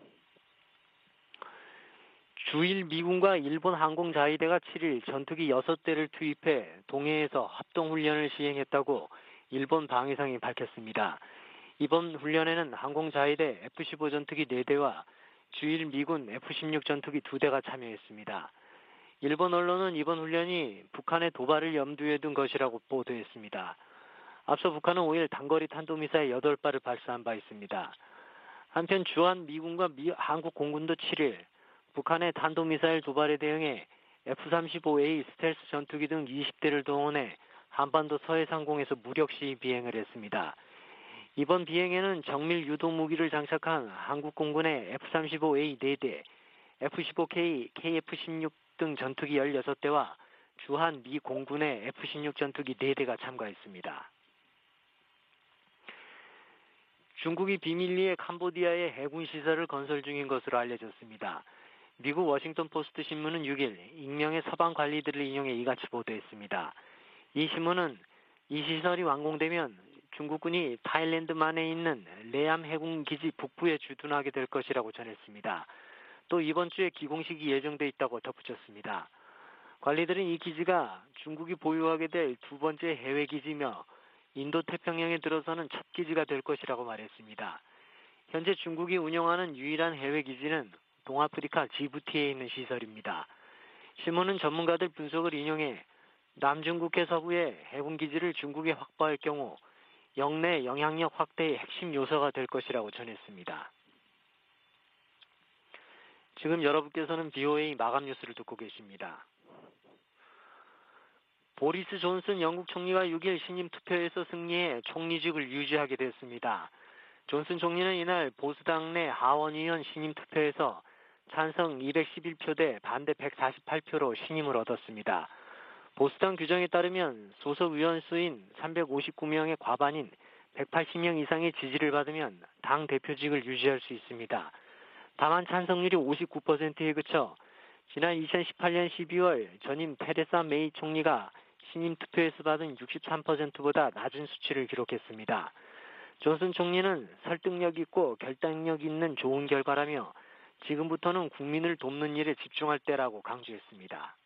주일 미군과 일본 항공자위대가 7일 전투기 6대를 투입해 동해에서 합동훈련을 시행했다고 일본 방위성이 밝혔습니다. 이번 훈련에는 항공자위대 F-15 전투기 4대와 주일 미군 F-16 전투기 2대가 참여했습니다. 일본 언론은 이번 훈련이 북한의 도발을 염두에 둔 것이라고 보도했습니다. 앞서 북한은 5일 단거리 탄도미사일 8발을 발사한 바 있습니다. 한편 주한 미군과 한국 공군도 7일 북한의 탄도미사일 도발에 대응해 F-35A 스텔스 전투기 등 20대를 동원해 한반도 서해상공에서 무력 시위 비행을 했습니다. 이번 비행에는 정밀 유도 무기를 장착한 한국 공군의 F-35A 4대, F-15K, KF-16 등 전투기 16대와 주한 미 공군의 F-16 전투기 4대가 참가했습니다. 중국이 비밀리에 캄보디아에 해군 시설을 건설 중인 것으로 알려졌습니다. 미국 워싱턴 포스트 신문은 6일 익명의 서방 관리들을 인용해 이같이 보도했습니다. 이 신문은 이 시설이 완공되면 중국군이 타일랜드만에 있는 레암 해군기지 북부에 주둔하게 될 것이라고 전했습니다. 또 이번 주에 기공식이 예정돼 있다고 덧붙였습니다. 관리들은 이 기지가 중국이 보유하게 될 두 번째 해외 기지며 인도태평양에 들어서는 첫 기지가 될 것이라고 말했습니다. 현재 중국이 운영하는 유일한 해외 기지는 동아프리카 지부티에 있는 시설입니다. 신문은 전문가들 분석을 인용해 남중국 해서부에 해군기지를 중국에 확보할 경우 영내 영향력 확대의 핵심 요소가 될 것이라고 전했습니다. 지금 여러분께서는 BOA 마감 뉴스를 듣고 계십니다. 보리스 존슨 영국 총리가 6일 신임 투표에서 승리해 총리직을 유지하게 됐습니다. 존슨 총리는 이날 보수당 내 하원의원 신임 투표에서 찬성 211표 대 반대 148표로 신임을 얻었습니다. 보수당 규정에 따르면 소속 의원 수인 359명의 과반인 180명 이상의 지지를 받으면 당 대표직을 유지할 수 있습니다. 다만 찬성률이 59%에 그쳐 지난 2018년 12월 전임 테레사 메이 총리가 신임 투표에서 받은 63%보다 낮은 수치를 기록했습니다. 존슨 총리는 설득력 있고 결단력 있는 좋은 결과라며 지금부터는 국민을 돕는 일에 집중할 때라고 강조했습니다.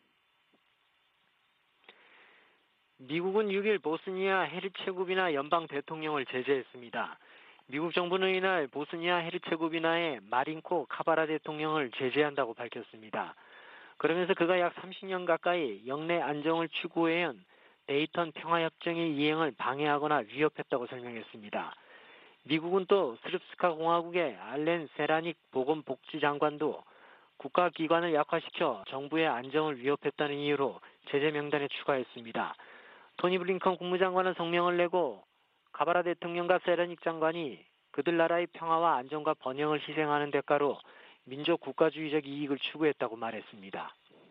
미국은 6일 보스니아 헤르체고비나 연방 대통령을 제재했습니다. 미국 정부는 이날 보스니아 헤르체고비나의 마린코 카바라 대통령을 제재한다고 밝혔습니다. 그러면서 그가 약 30년 가까이 영내 안정을 추구해온 데이턴 평화협정의 이행을 방해하거나 위협했다고 설명했습니다. 미국은 또 스릅스카 공화국의 알렌 세라닉 보건복지장관도 국가기관을 약화시켜 정부의 안정을 위협했다는 이유로 제재 명단에 추가했습니다. 토니 블링컨 국무장관은 성명을 내고 카바라 대통령과 세라닉 장관이 그들 나라의 평화와 안정과 번영을 희생하는 대가로 민족 국가주의적 이익을 추구했다고 말했습니다.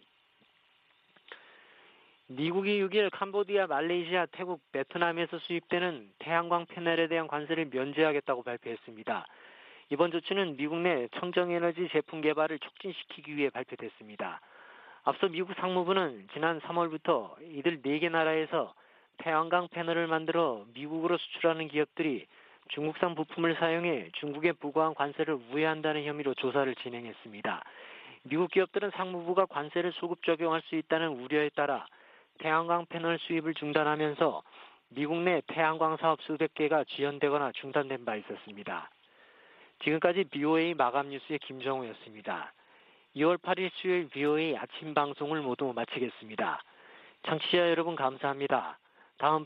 미국이 6일 캄보디아, 말레이시아, 태국, 베트남에서 수입되는 태양광 패널에 대한 관세를 면제하겠다고 발표했습니다. 이번 조치는 미국 내 청정에너지 제품 개발을 촉진시키기 위해 발표됐습니다. 앞서 미국 상무부는 지난 3월부터 이들 4개 나라에서 태양광 패널을 만들어 미국으로 수출하는 기업들이 중국산 부품을 사용해 중국에 부과한 관세를 우회한다는 혐의로 조사를 진행했습니다. 미국 기업들은 상무부가 관세를 소급 적용할 수 있다는 우려에 따라 태양광 패널 수입을 중단하면서 미국 내 태양광 사업 수백 개가 지연되거나 중단된 바 있었습니다. 지금까지 BOA 마감 뉴스의 김정우였습니다. 2월 8일 수요일 BOA 아침 방송을 모두 마치겠습니다. 청취자 여러분 감사합니다. 다음